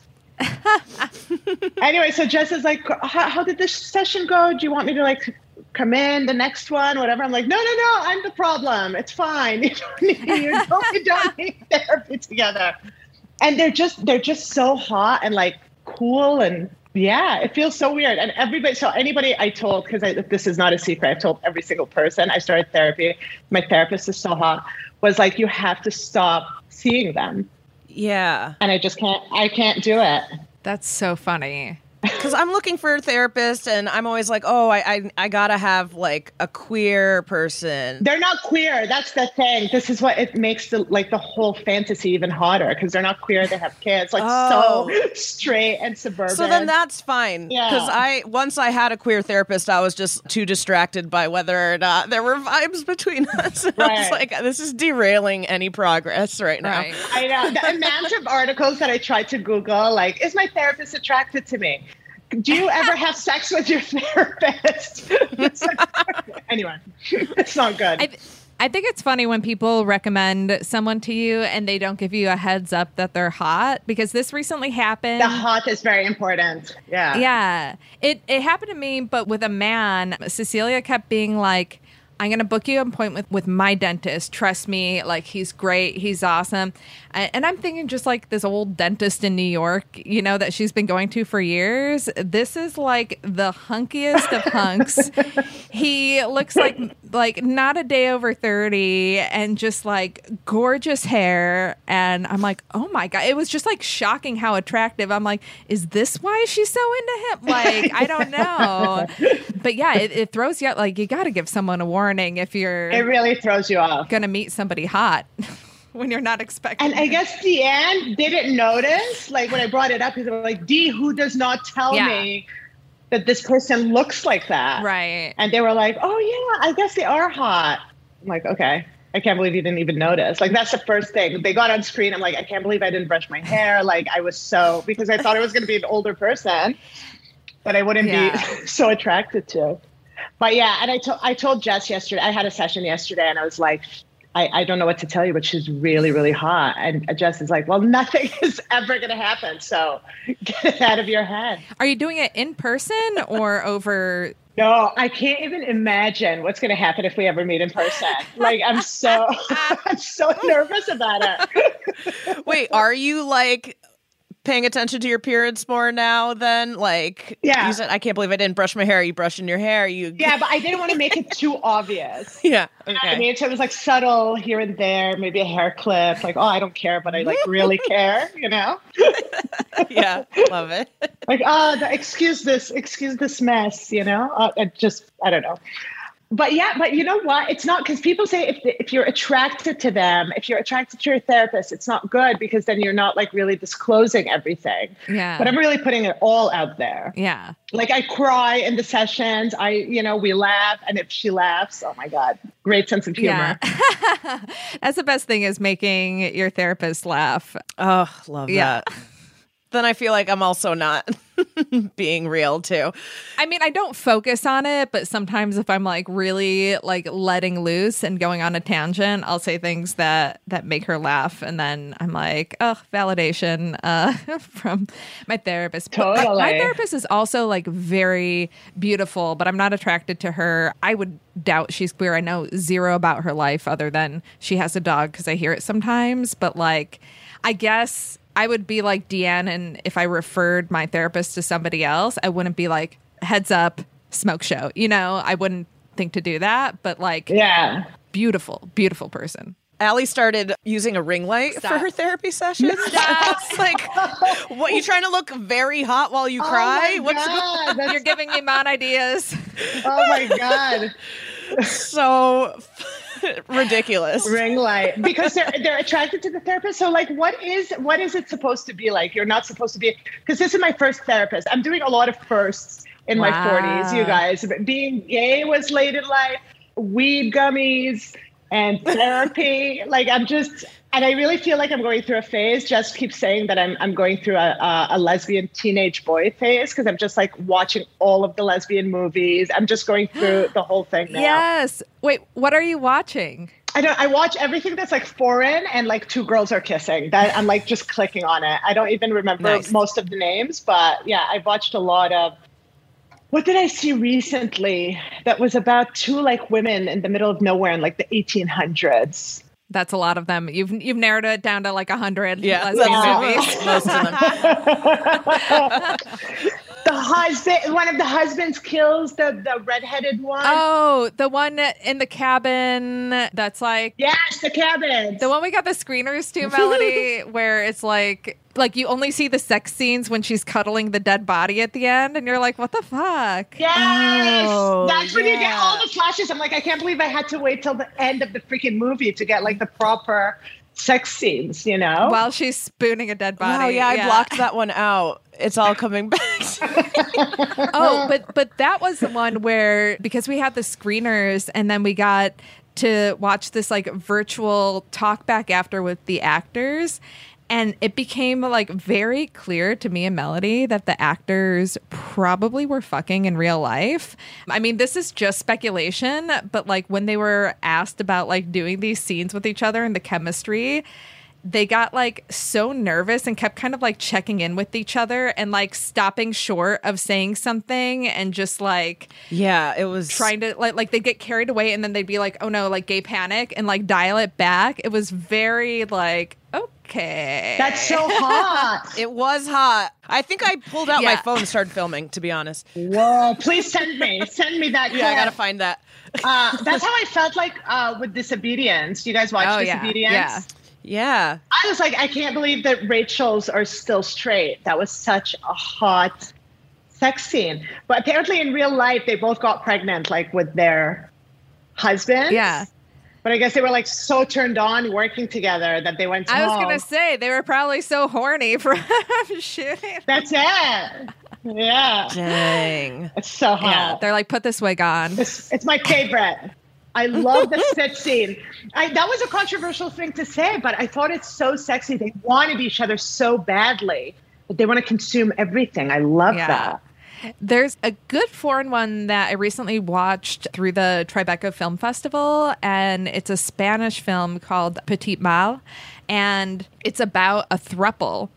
Anyway, so Jess is like, how did this session go? Do you want me to like come in the next one, whatever? I'm like, no, I'm the problem. It's fine. You don't need therapy together. And they're just so hot and like cool, and yeah, it feels so weird. And anybody I told, because this is not a secret, I've told every single person I started therapy, my therapist is so hot, was like, you have to stop seeing them. Yeah. And I can't do it. That's so funny. Because I'm looking for a therapist, and I'm always like, oh, I gotta have like a queer person. They're not queer. That's the thing. This is what it makes the whole fantasy even hotter, because they're not queer. They have kids, so straight and suburban. So then that's fine. Yeah. Because once I had a queer therapist, I was just too distracted by whether or not there were vibes between us. And I was like, this is derailing any progress right now. Right. I know. The amount of articles that I tried to Google, like, is my therapist attracted to me? Do you ever have sex with your therapist? Anyway, it's not good. I think it's funny when people recommend someone to you and they don't give you a heads up that they're hot, because this recently happened. The hot is very important. Yeah. Yeah. It happened to me, but with a man. Cecilia kept being like, I'm going to book you an appointment with my dentist. Trust me, like, he's great. He's awesome. And I'm thinking just like this old dentist in New York, that she's been going to for years. This is like the hunkiest of hunks. He looks like not a day over 30 and just like gorgeous hair. And I'm like, oh my God. It was just like shocking how attractive. I'm like, is this why she's so into him? Like, I don't know. But yeah, it throws you out. Like, you got to give someone a warning if you're. It really throws you off. Going to meet somebody hot. When you're not expecting. And I guess Deanne didn't notice, like when I brought it up, because I'm like, Dee, who does not tell me that this person looks like that? Right. And they were like, oh yeah, I guess they are hot. I'm like, okay. I can't believe you didn't even notice. Like, that's the first thing. They got on screen. I'm like, I can't believe I didn't brush my hair. Like, I was because I thought it was going to be an older person that I wouldn't be so attracted to. But yeah, and I told Jess yesterday, I had a session yesterday, and I was like, I don't know what to tell you, but she's really, really hot. And Jess is like, well, nothing is ever going to happen. So get it out of your head. Are you doing it in person or over? No, I can't even imagine what's going to happen if we ever meet in person. Like, I'm so nervous about it. Wait, are you like paying attention to your appearance more now then? Like, yeah. You said, I can't believe I didn't brush my hair. Are you brushing your hair? Yeah, but I didn't want to make it too obvious. Yeah. Okay. You know what I mean? So it was like subtle here and there, maybe a hair clip. Like, oh, I don't care, but I like really care, Yeah, love it. Like, excuse this mess, I don't know. But yeah, but you know what? It's not, because people say if you're attracted to them, if you're attracted to your therapist, it's not good, because then you're not like really disclosing everything. Yeah. But I'm really putting it all out there. Yeah. Like, I cry in the sessions. We laugh. And if she laughs, oh my God, great sense of humor. Yeah. That's the best thing, is making your therapist laugh. Oh, love that. then I feel like I'm also not being real too. I mean, I don't focus on it, but sometimes if I'm like really like letting loose and going on a tangent, I'll say things that make her laugh, and then I'm like, oh, validation from my therapist. But Totally. my therapist is also like very beautiful, but I'm not attracted to her. I would doubt she's queer. I know zero about her life other than she has a dog because I hear it sometimes. But like, I guess I would be like Deanne, and if I referred my therapist to somebody else, I wouldn't be like, heads up, smoke show. You know, I wouldn't think to do that, but like, Yeah. beautiful, beautiful person. Allie started using a ring light for her therapy sessions. It's like, what, you trying to look very hot while you cry? Oh my God, that's You're giving me mad ideas. oh my God. so ridiculous. Ring light, because they're attracted to the therapist. So like, what is it supposed to be like? You're not supposed to be, because this is my first therapist. I'm doing a lot of firsts in my 40s, you guys. Being gay was late in life, weed gummies and therapy. Like and I really feel like I'm going through a phase. Just keep saying that I'm going through a lesbian teenage boy phase, because I'm just like watching all of the lesbian movies. I'm just going through the whole thing now. Yes. Wait, what are you watching? I watch everything that's like foreign and like two girls are kissing. That I'm like just clicking on it. I don't even remember most of the names, but yeah, I watched a lot of. What did I see recently that was about two like women in the middle of nowhere in like the 1800s? That's a lot of them. You've narrowed it down to like 100 Yeah, lesbian movies. most of them. The husband, one of the husbands kills the redheaded one. Oh, the one in the cabin that's like Yes, the cabin. the one we got the screeners to, Melody, where it's like you only see the sex scenes when she's cuddling the dead body at the end, and you're like, what the fuck? Yes, Oh, that's when you get yeah. all the flashes. I'm like, I can't believe I had to wait till the end of the freaking movie to get like the proper sex scenes, you know? While she's spooning a dead body. Oh yeah, I blocked that one out. It's all coming back. Oh, but that was the one where, because we had the screeners and then we got to watch this like virtual talk back after with the actors, and it became like very clear to me and Melody that the actors probably were fucking in real life. I mean, this is just speculation, but like when they were asked about like doing these scenes with each other and the chemistry, they got like so nervous and kept kind of like checking in with each other and like stopping short of saying something and just like Yeah, it was trying to like they'd get carried away and then they'd be like, oh no, like gay panic, and like dial it back. It was very like, okay. That's so hot. It was hot. I think I pulled out my Yeah. phone and started filming, to be honest. Whoa, please send me that. Yeah, I clip. gotta find that. That's how I felt like with Disobedience. You guys watch Oh, yeah. Disobedience? Yeah. Yeah. I was like, I can't believe that Rachel's are still straight. That was such a hot sex scene. But apparently in real life, they both got pregnant, like with their husbands. Yeah. But I guess they were like so turned on working together that they went I was home. gonna say they were probably so horny for shooting. That's it. Yeah. Dang. It's so hot. Yeah, they're like, put this wig on. It's my favorite. I love the sit scene. That was a controversial thing to say, but I thought it's so sexy. They wanted each other so badly, but they want to consume everything. I love that. There's a good foreign one that I recently watched through the Tribeca Film Festival, and it's a Spanish film called Petit Mal, and it's about a throuple.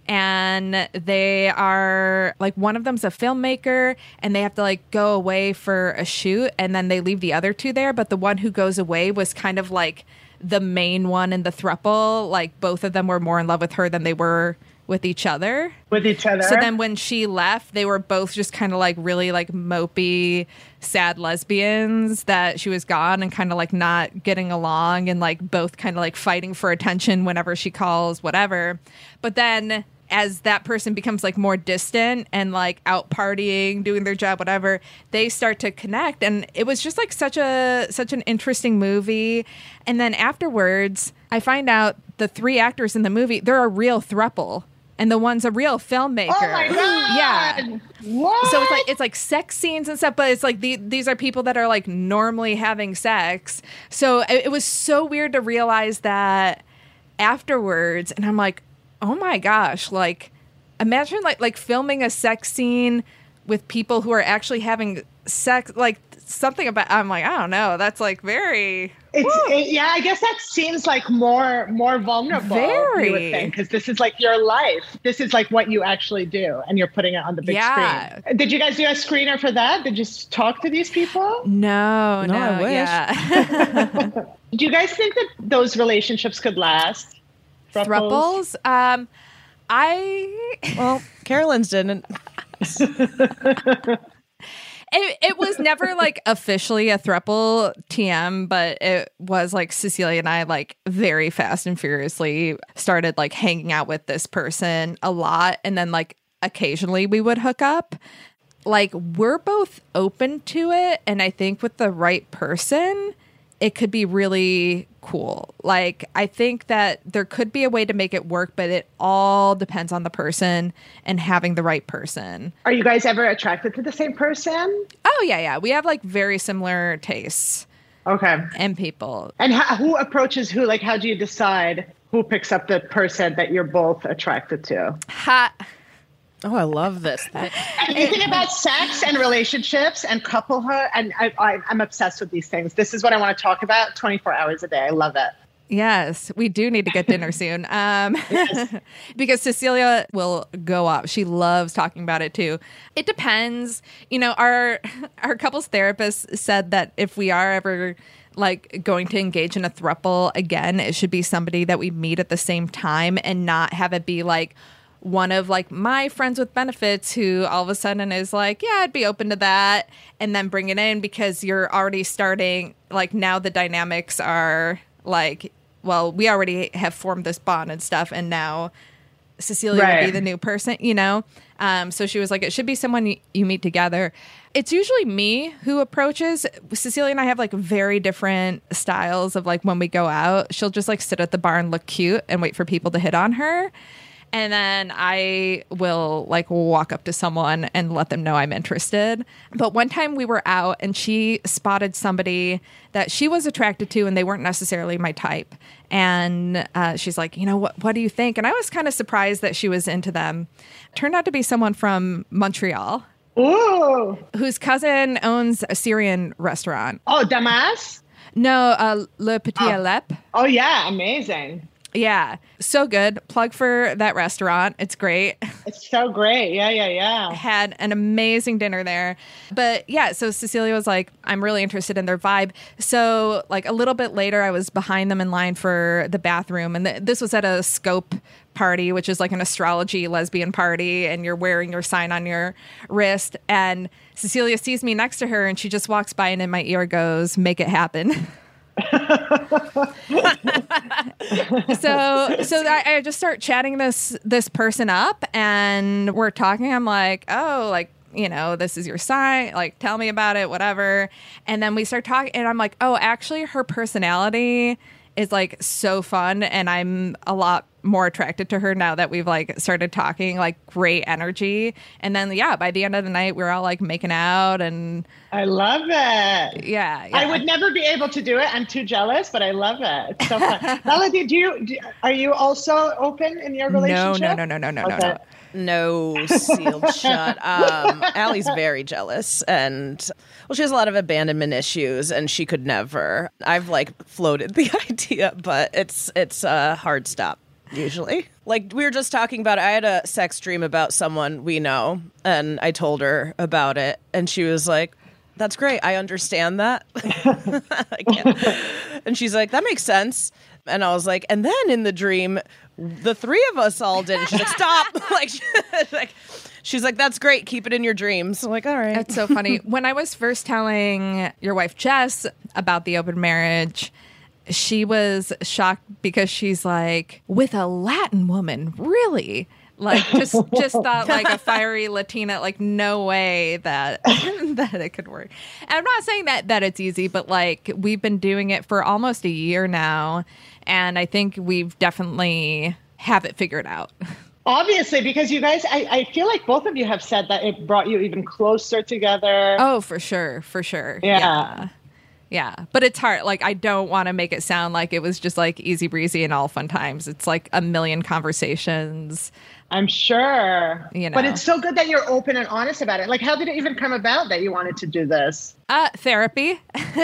And they are like, one of them's a filmmaker and they have to like go away for a shoot, and then they leave the other two there. But the one who goes away was kind of like the main one in the throuple. Like both of them were more in love with her than they were with each other. With each other. So then when she left, they were both just kind of like really like mopey, sad lesbians that she was gone and kind of like not getting along, and like both kind of like fighting for attention whenever she calls, whatever. But then as that person becomes like more distant and like out partying, doing their job, whatever, they start to connect. And it was just like such an interesting movie. And then afterwards, I find out the three actors in the movie, they're a real throuple. And the one's a real filmmaker. Oh my God. Yeah. What? So it's like sex scenes and stuff, but it's like these are people that are like normally having sex. So it was so weird to realize that afterwards. And I'm like, oh my gosh, like imagine like filming a sex scene with people who are actually having sex, like something about, I'm like, I don't know. That's like very, yeah, I guess that seems like more vulnerable. Very. You would think, because this is like your life. This is like what you actually do, and you're putting it on the big screen. Did you guys do a screener for that? Did you talk to these people? No, I wish. Yeah. Do you guys think that those relationships could last? Thruples? Well, Carolyn's didn't. It was never like officially a throuple TM, but it was like Cecilia and I like very fast and furiously started like hanging out with this person a lot. And then like occasionally we would hook up. Like we're both open to it. And I think with the right person, it could be really cool. Like, I think that there could be a way to make it work, but it all depends on the person and having the right person. Are you guys ever attracted to the same person? Oh, yeah. We have like very similar tastes. Okay. And people. And who approaches who? Like, how do you decide who picks up the person that you're both attracted to? Oh, I love this. Anything about sex and relationships and couplehood, and I'm obsessed with these things. This is what I want to talk about 24 hours a day. I love it. Yes, we do need to get dinner soon. Yes. Because Cecilia will go off. She loves talking about it too. It depends. You know, our couples therapist said that if we are ever like going to engage in a throuple again, it should be somebody that we meet at the same time and not have it be like one of like my friends with benefits who all of a sudden is like, yeah, I'd be open to that. And then bring it in because you're already starting, like now the dynamics are like, well, we already have formed this bond and stuff. And now Cecilia would be the new person, you know? So she was like, it should be someone you meet together. It's usually me who approaches. Cecilia and I have like very different styles of like when we go out, she'll just like sit at the bar and look cute and wait for people to hit on her. And then I will like walk up to someone and let them know I'm interested. But one time we were out and she spotted somebody that she was attracted to and they weren't necessarily my type. And she's like, you know, what do you think? And I was kind of surprised that she was into them. Turned out to be someone from Montreal. Ooh. Whose cousin owns a Syrian restaurant. Oh, Damas? No, Le Petit Alep. Oh, yeah. Amazing. Yeah, so good. Plug for that restaurant. It's great. It's so great. Yeah. Had an amazing dinner there. But yeah, so Cecilia was like, I'm really interested in their vibe. So like a little bit later, I was behind them in line for the bathroom. And this was at a Scope party, which is like an astrology lesbian party. And you're wearing your sign on your wrist. And Cecilia sees me next to her and she just walks by and in my ear goes, make it happen. So I just start chatting this person up and we're talking. I'm like, oh, like, you know, this is your sign, like, tell me about it, whatever. And then we start talking and I'm like, oh, actually her personality is like so fun and I'm a lot more attracted to her now that we've like started talking, like great energy. And then yeah, by the end of the night we're all like making out and I love it. Yeah. I would never be able to do it. I'm too jealous, but I love it. It's so fun. Melody, are you also open in your relationship? No. No, sealed shut. Allie's very jealous and well, she has a lot of abandonment issues and she could never. I've like floated the idea, but it's a hard stop usually. Like we were just talking about, I had a sex dream about someone we know and I told her about it and she was like, that's great. I understand that. And she's like, that makes sense. And I was like, and then in the dream, the three of us all did. And she's like, stop. She's like, that's great. Keep it in your dreams. I'm like, all right. That's so funny. When I was first telling your wife, Jess, about the open marriage, she was shocked because she's like, with a Latin woman, really? Like, just thought like a fiery Latina, like no way that it could work. And I'm not saying that it's easy, but like we've been doing it for almost a year now. And I think we've definitely have it figured out. Obviously, because you guys, I feel like both of you have said that it brought you even closer together. Oh, for sure. Yeah. Yeah, but it's hard. Like, I don't want to make it sound like it was just like easy breezy and all fun times. It's like a million conversations. I'm sure. You know. But it's so good that you're open and honest about it. Like, how did it even come about that you wanted to do this? Therapy.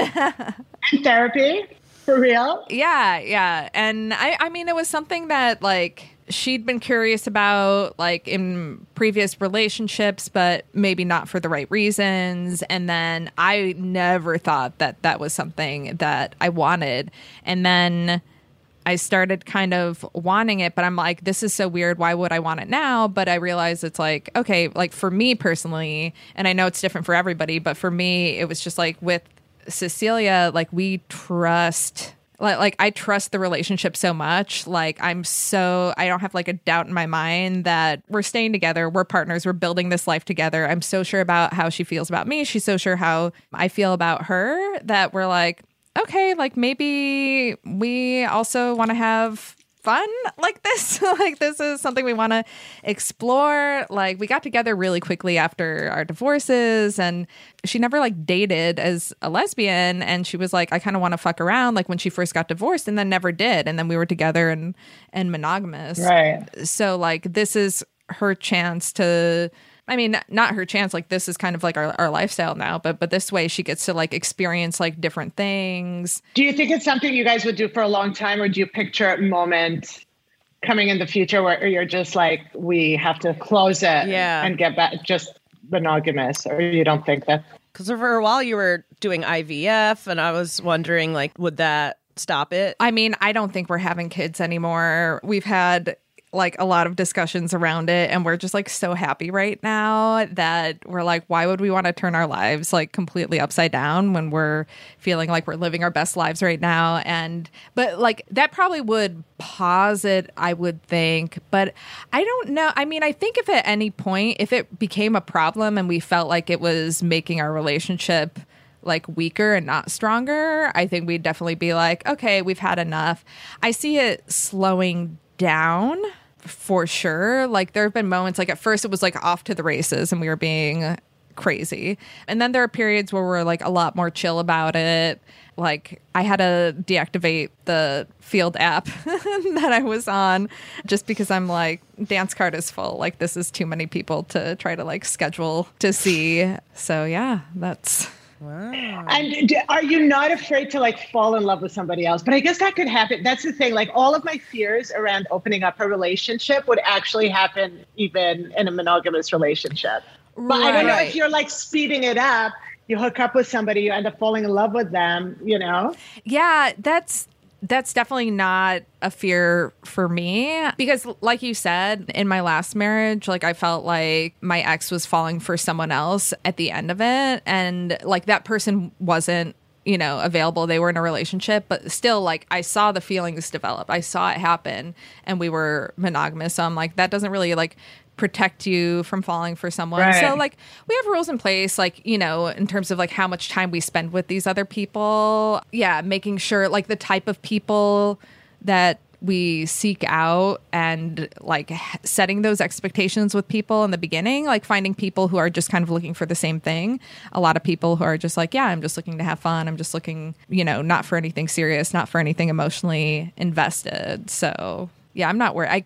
And therapy? For real? Yeah. And I mean, it was something that like she'd been curious about like in previous relationships, but maybe not for the right reasons. And then I never thought that that was something that I wanted. And then I started kind of wanting it, but I'm like, this is so weird. Why would I want it now? But I realized it's like, okay, like for me personally, and I know it's different for everybody, but for me, it was just like with Cecilia, like we trust, like I trust the relationship so much. Like I don't have like a doubt in my mind that we're staying together. We're partners. We're building this life together. I'm so sure about how she feels about me. She's so sure how I feel about her that we're like, okay, like maybe we also want to have fun like this. Like this is something we want to explore. Like we got together really quickly after our divorces, and she never like dated as a lesbian, and she was like, I kind of want to fuck around like when she first got divorced, and then never did, and then we were together and monogamous. Right. So like this is her chance to, I mean, not her chance, like this is kind of like our lifestyle now, but this way she gets to like experience like different things. Do you think it's something you guys would do for a long time, or do you picture a moment coming in the future where you're just like, we have to close it and get back just monogamous, or you don't think that? Because for a while you were doing IVF, and I was wondering, like, would that stop it? I mean, I don't think we're having kids anymore. We've had like a lot of discussions around it, and we're just like so happy right now that we're like, why would we want to turn our lives like completely upside down when we're feeling like we're living our best lives right now? But like that probably would pause it, I would think, but I don't know. I mean, I think if at any point, if it became a problem and we felt like it was making our relationship like weaker and not stronger, I think we'd definitely be like, okay, we've had enough. I see it slowing down for sure. Like there have been moments, like at first it was like off to the races and we were being crazy, and then there are periods where we're like a lot more chill about it. Like I had to deactivate the Field app that I was on just because I'm like, dance card is full, like this is too many people to try to like schedule to see. So yeah, that's Wow. And are you not afraid to like fall in love with somebody else? But I guess that could happen. That's the thing. Like all of my fears around opening up a relationship would actually happen even in a monogamous relationship. But I don't know if you're like speeding it up, you hook up with somebody, you end up falling in love with them, you know? Yeah, that's definitely not a fear for me, because like you said, in my last marriage, like I felt like my ex was falling for someone else at the end of it. And like that person wasn't, you know, available. They were in a relationship, but still like I saw the feelings develop. I saw it happen, and we were monogamous. So I'm like, that doesn't really like protect you from falling for someone. Right. So like we have rules in place, like, you know, in terms of like how much time we spend with these other people. Yeah, making sure like the type of people that we seek out, and like setting those expectations with people in the beginning, like finding people who are just kind of looking for the same thing. A lot of people who are just like, yeah, I'm just looking to have fun. I'm just looking, you know, not for anything serious, not for anything emotionally invested. So yeah, I'm not worried. I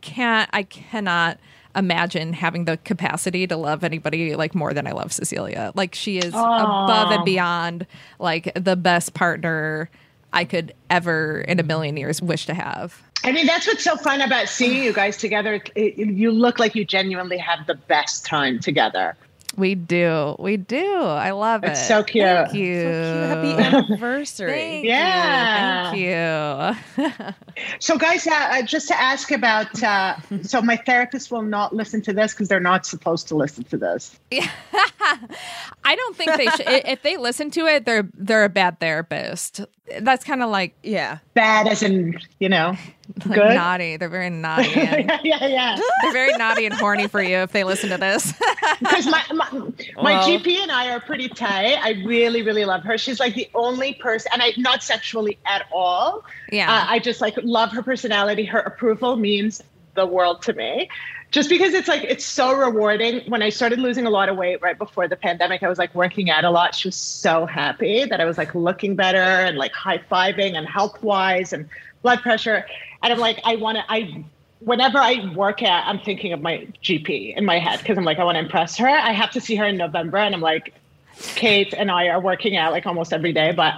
cannot imagine having the capacity to love anybody like more than I love Cecilia. Like she is above and beyond like the best partner I could ever in a million years wish to have. I mean, that's what's so fun about seeing you guys together. You look like you genuinely have the best time together. We do. I love it. It's so cute. Thank you. So cute. Happy anniversary. Thank you. So guys, just to ask about, so my therapist will not listen to this because they're not supposed to listen to this. I don't think they should. If they listen to it, they're a bad therapist. That's kind of like, yeah, bad as in, you know, like good. naughty. They're very naughty. And yeah. they're very naughty and horny for you if they listen to this. Because my GP and I are pretty tight. I really, really love her. She's like the only person, and I not sexually at all. Yeah. I just like love her personality. Her approval means the world to me. Just because it's so rewarding. When I started losing a lot of weight right before the pandemic, I was like working out a lot. She was so happy that I was like looking better and like high-fiving and health-wise and blood pressure. And I'm like, whenever I work out, I'm thinking of my GP in my head because I'm like, I want to impress her. I have to see her in November. And I'm like, Kate and I are working out like almost every day. But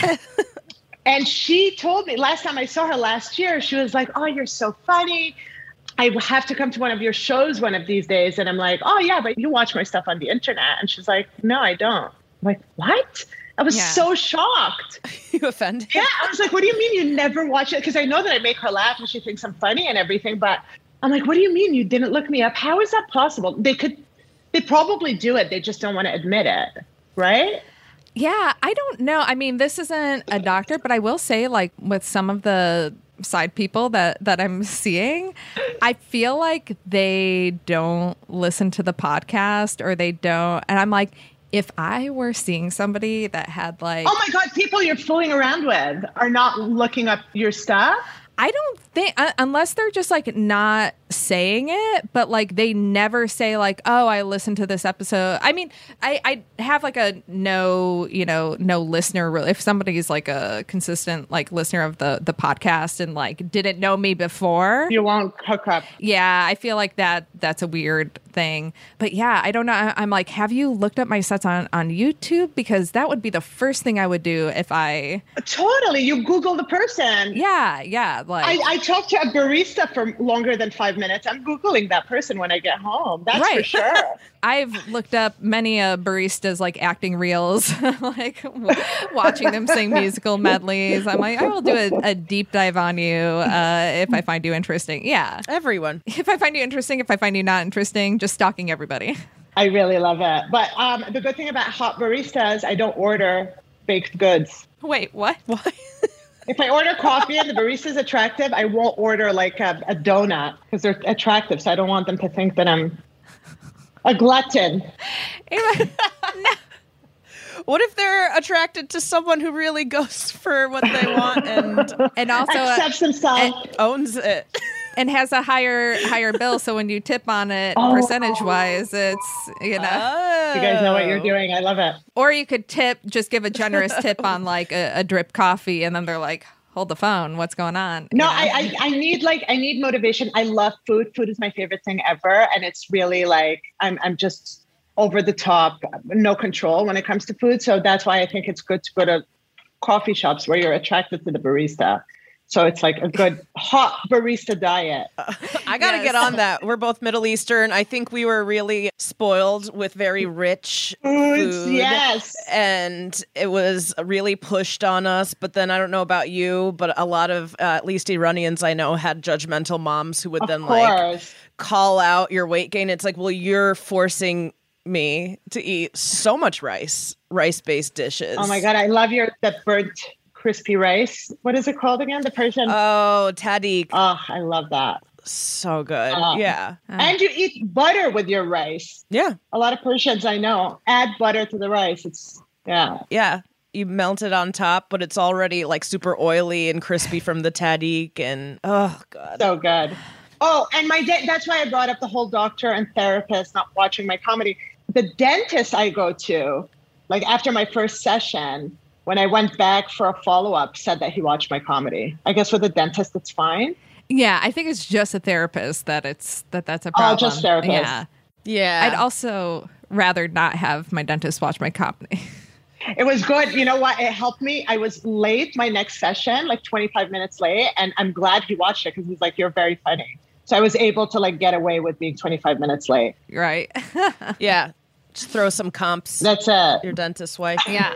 and she told me last time I saw her last year, she was like, oh, you're so funny. I have to come to one of your shows one of these days. And I'm like, oh, yeah, but you watch my stuff on the internet. And she's like, no, I don't. I'm like, what? I was so shocked. You offended? Yeah. I was like, what do you mean you never watch it? Because I know that I make her laugh and she thinks I'm funny and everything. But I'm like, what do you mean you didn't look me up? How is that possible? They probably do it. They just don't want to admit it. Right? Yeah, I don't know. I mean, this isn't a doctor, but I will say, like, with some of the side people that I'm seeing, I feel like they don't listen to the podcast or they don't. And I'm like, if I were seeing somebody that had like, oh my God, people you're fooling around with are not looking up your stuff. I don't think, unless they're just like not saying it, but like they never say like, oh, I listened to this episode. I mean, I have like a no listener. If somebody's like a consistent like listener of the podcast and like didn't know me before, you won't hook up. Yeah, I feel like that's a weird thing. But yeah, I don't know. I'm like, have you looked up my sets on YouTube? Because that would be the first thing I would do if I... Totally. You Google the person. Yeah. Like I talked to a barista for longer than 5 minutes. I'm Googling that person when I get home. That's right. For sure. I've looked up many baristas like acting reels, like watching them sing musical medleys. I'm like, I will do a deep dive on you if I find you interesting. Yeah. Everyone. If I find you interesting, if I find you not interesting, just stalking everybody. I really love it. But the good thing about hot baristas, I don't order baked goods. Wait, what? What? If I order coffee and the barista's attractive, I won't order like a donut because they're attractive. So I don't want them to think that I'm a glutton. No. What if they're attracted to someone who really goes for what they want and also accepts himself, owns it, and has a higher bill? So when you tip on it, percentage wise, it's You guys know what you're doing. I love it. Or you could just give a generous tip on like a drip coffee, and then they're like, hold the phone. What's going on? No, I need motivation. I love food. Food is my favorite thing ever. And it's really like, I'm just over the top, no control when it comes to food. So that's why I think it's good to go to coffee shops where you're attracted to the barista. So it's like a good hot barista diet. I got to get on that. We're both Middle Eastern. I think we were really spoiled with very rich food. Yes. And it was really pushed on us. But then I don't know about you, but a lot of, at least Iranians I know, had judgmental moms who would like call out your weight gain. It's like, well, you're forcing me to eat so much rice-based dishes. Oh my God. I love that burnt crispy rice. What is it called again? The Persian? Oh, tahdig. Oh, I love that. So good. Yeah. And you eat butter with your rice. Yeah. A lot of Persians I know add butter to the rice. Yeah. You melt it on top, but it's already like super oily and crispy from the tahdig, and oh God. So good. Oh, and that's why I brought up the whole doctor and therapist not watching my comedy. The dentist I go to, like after my first session, when I went back for a follow-up, said that he watched my comedy. I guess with a dentist, it's fine. Yeah, I think it's just a therapist that's a problem. Oh, just therapist. Yeah. I'd also rather not have my dentist watch my comedy. It was good. You know what? It helped me. I was late my next session, like 25 minutes late, and I'm glad he watched it because he's like, you're very funny. So I was able to like get away with being 25 minutes late. Right. Yeah. Just throw some comps. That's it. Your dentist's wife. Yeah.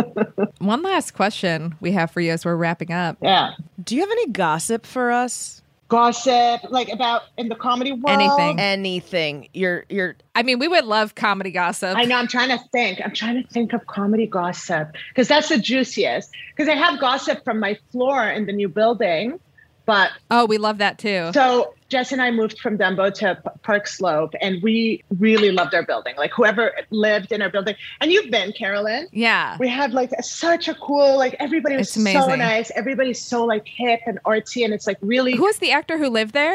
One last question we have for you as we're wrapping up. Yeah. Do you have any gossip for us? Gossip, like about in the comedy world? Anything. You're. I mean, we would love comedy gossip. I know. I'm trying to think of comedy gossip because that's the juiciest. Because I have gossip from my floor in the new building, but we love that too. So Jess and I moved from Dumbo to Park Slope, and we really loved our building. Like whoever lived in our building, and you've been, Carolyn. Yeah, we had like such a cool, like everybody was so nice. Everybody's so like hip and artsy, and it's like really. Who was the actor who lived there?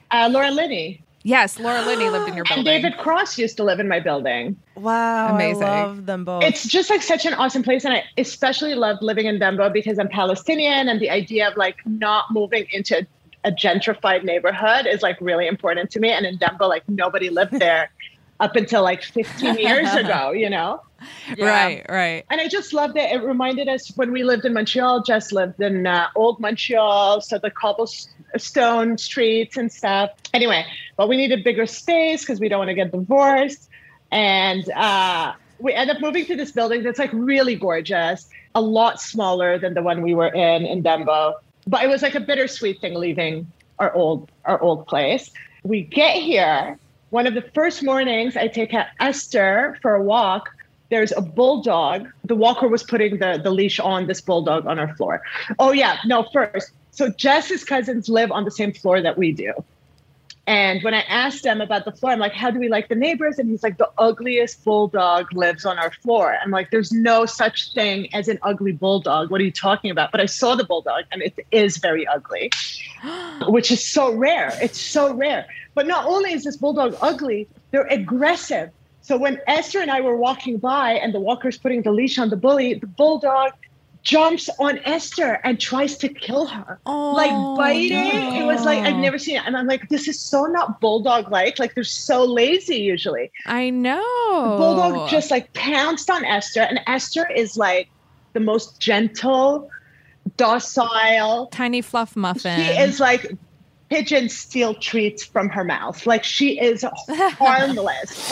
Laura Linney. Yes, Laura Linney lived in your building. And David Cross used to live in my building. Wow, Amazing. I love them both. It's just like such an awesome place. And I especially loved living in Dumbo because I'm Palestinian, and the idea of like not moving into a gentrified neighborhood is like really important to me. And in Dumbo, like nobody lived there up until like 15 years ago, you know? Right. And I just loved it. It reminded us when we lived in Montreal, Jess lived in old Montreal, so the cobblestone streets and stuff. Anyway, but we needed bigger space because we don't want to get divorced. And we end up moving to this building that's like really gorgeous, a lot smaller than the one we were in Dumbo. But it was like a bittersweet thing leaving our old place. We get here. One of the first mornings I take Esther for a walk. There's a bulldog. The walker was putting the leash on this bulldog on our floor. Oh, yeah. No, first. So Jess's cousins live on the same floor that we do. And when I asked them about the floor, I'm like, how do we like the neighbors? And he's like, the ugliest bulldog lives on our floor. I'm like, there's no such thing as an ugly bulldog. What are you talking about? But I saw the bulldog and it is very ugly, which is so rare. It's so rare. But not only is this bulldog ugly, they're aggressive. So when Esther and I were walking by and the walker's putting the leash on the bulldog jumps on Esther and tries to kill her. Like biting. No. It was like, I've never seen it. And I'm like, this is so not bulldog-like. Like they're so lazy usually. I know. The bulldog just like pounced on Esther. And Esther is like the most gentle, docile. Tiny fluff muffin. She is like pigeons steal treats from her mouth. Like she is harmless.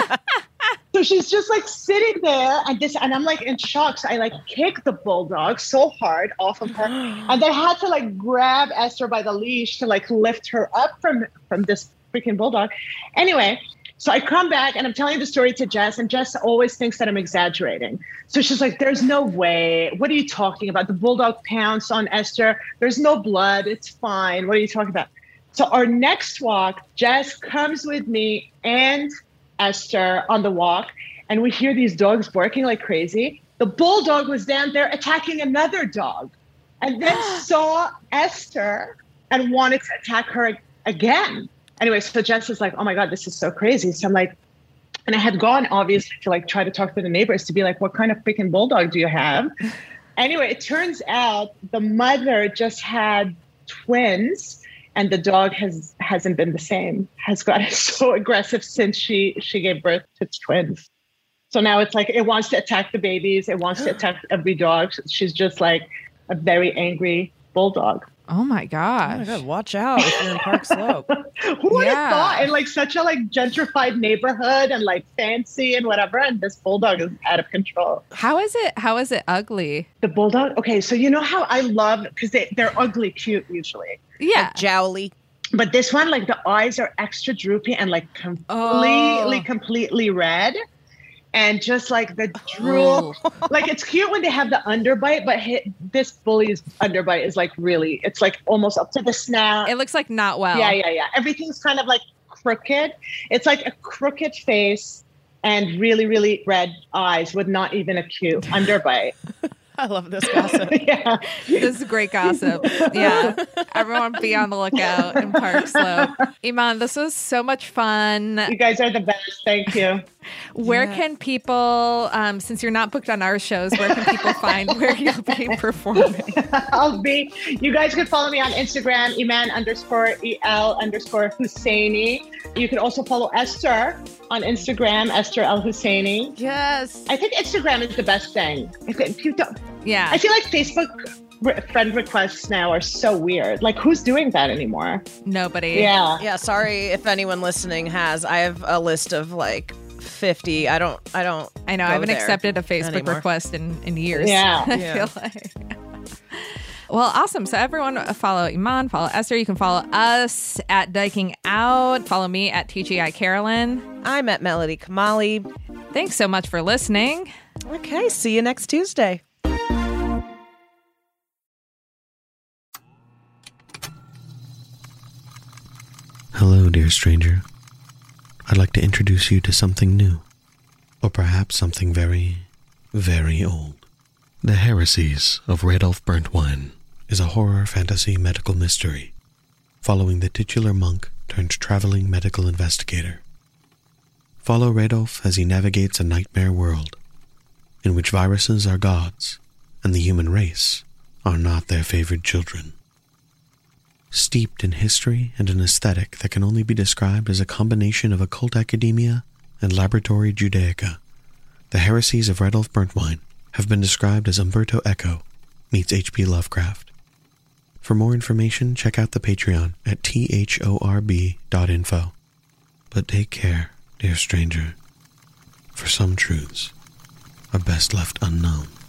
So she's just like sitting there and I'm like in shock. So I like kick the bulldog so hard off of her. And then had to like grab Esther by the leash to like lift her up from this freaking bulldog. Anyway, so I come back and I'm telling the story to Jess, and Jess always thinks that I'm exaggerating. So she's like, there's no way. What are you talking about? The bulldog pounced on Esther. There's no blood. It's fine. What are you talking about? So our next walk, Jess comes with me and Esther on the walk, and we hear these dogs barking like crazy. The bulldog was down there attacking another dog and then saw Esther and wanted to attack her again. Anyway, so Jess is like, oh my God, this is so crazy. So I'm like, and I had gone obviously to like try to talk to the neighbors to be like, what kind of freaking bulldog do you have? Anyway, it turns out the mother just had twins. And the dog hasn't been the same, has gotten so aggressive since she gave birth to its twins. So now it's like it wants to attack the babies. It wants to attack every dog. She's just like a very angry bulldog. Oh my gosh. Oh my God, watch out if you're in Park Slope. Who would have thought in like such a like gentrified neighborhood and like fancy and whatever, and this bulldog is out of control. How is it ugly? The bulldog? Okay, so you know how I love, because they're ugly cute usually. Yeah. Like jowly. But this one, like the eyes are extra droopy and like completely red. And just like the drool, like it's cute when they have the underbite, but this bully's underbite is like really, it's like almost up to the snout. It looks like not well. Yeah. Everything's kind of like crooked. It's like a crooked face and really, really red eyes with not even a cute underbite. I love this gossip. Yeah. This is great gossip. Yeah. Everyone be on the lookout in Park Slope. Iman, this was so much fun. You guys are the best. Thank you. Where can people, since you're not booked on our shows, where can people find where you'll be performing? You guys can follow me on Instagram, Iman_EL_Husseini. You can also follow Esther on Instagram, Esther El Husseini. Yes. I think Instagram is the best thing. If you don't, yeah. I feel like Facebook friend requests now are so weird. Like, who's doing that anymore? Nobody. Yeah. Yeah, sorry if anyone listening has. I have a list of like 50. I know. I haven't accepted a Facebook request in years. Yeah. I feel like. Well, awesome. So everyone follow Iman, follow Esther. You can follow us at Diking Out. Follow me at TGI Carolyn. I'm at Melody Kamali. Thanks so much for listening. Okay, see you next Tuesday. Hello, dear stranger. I'd like to introduce you to something new, or perhaps something very, very old. The Heresies of Red Elf Burnt Wine is a horror fantasy medical mystery following the titular monk turned traveling medical investigator. Follow Radolf as he navigates a nightmare world in which viruses are gods and the human race are not their favored children. Steeped in history and an aesthetic that can only be described as a combination of occult academia and laboratory Judaica, the heresies of Radolf Burntwine have been described as Umberto Eco meets H.P. Lovecraft. For more information, check out the Patreon at thorb.info. But take care, dear stranger, for some truths are best left unknown.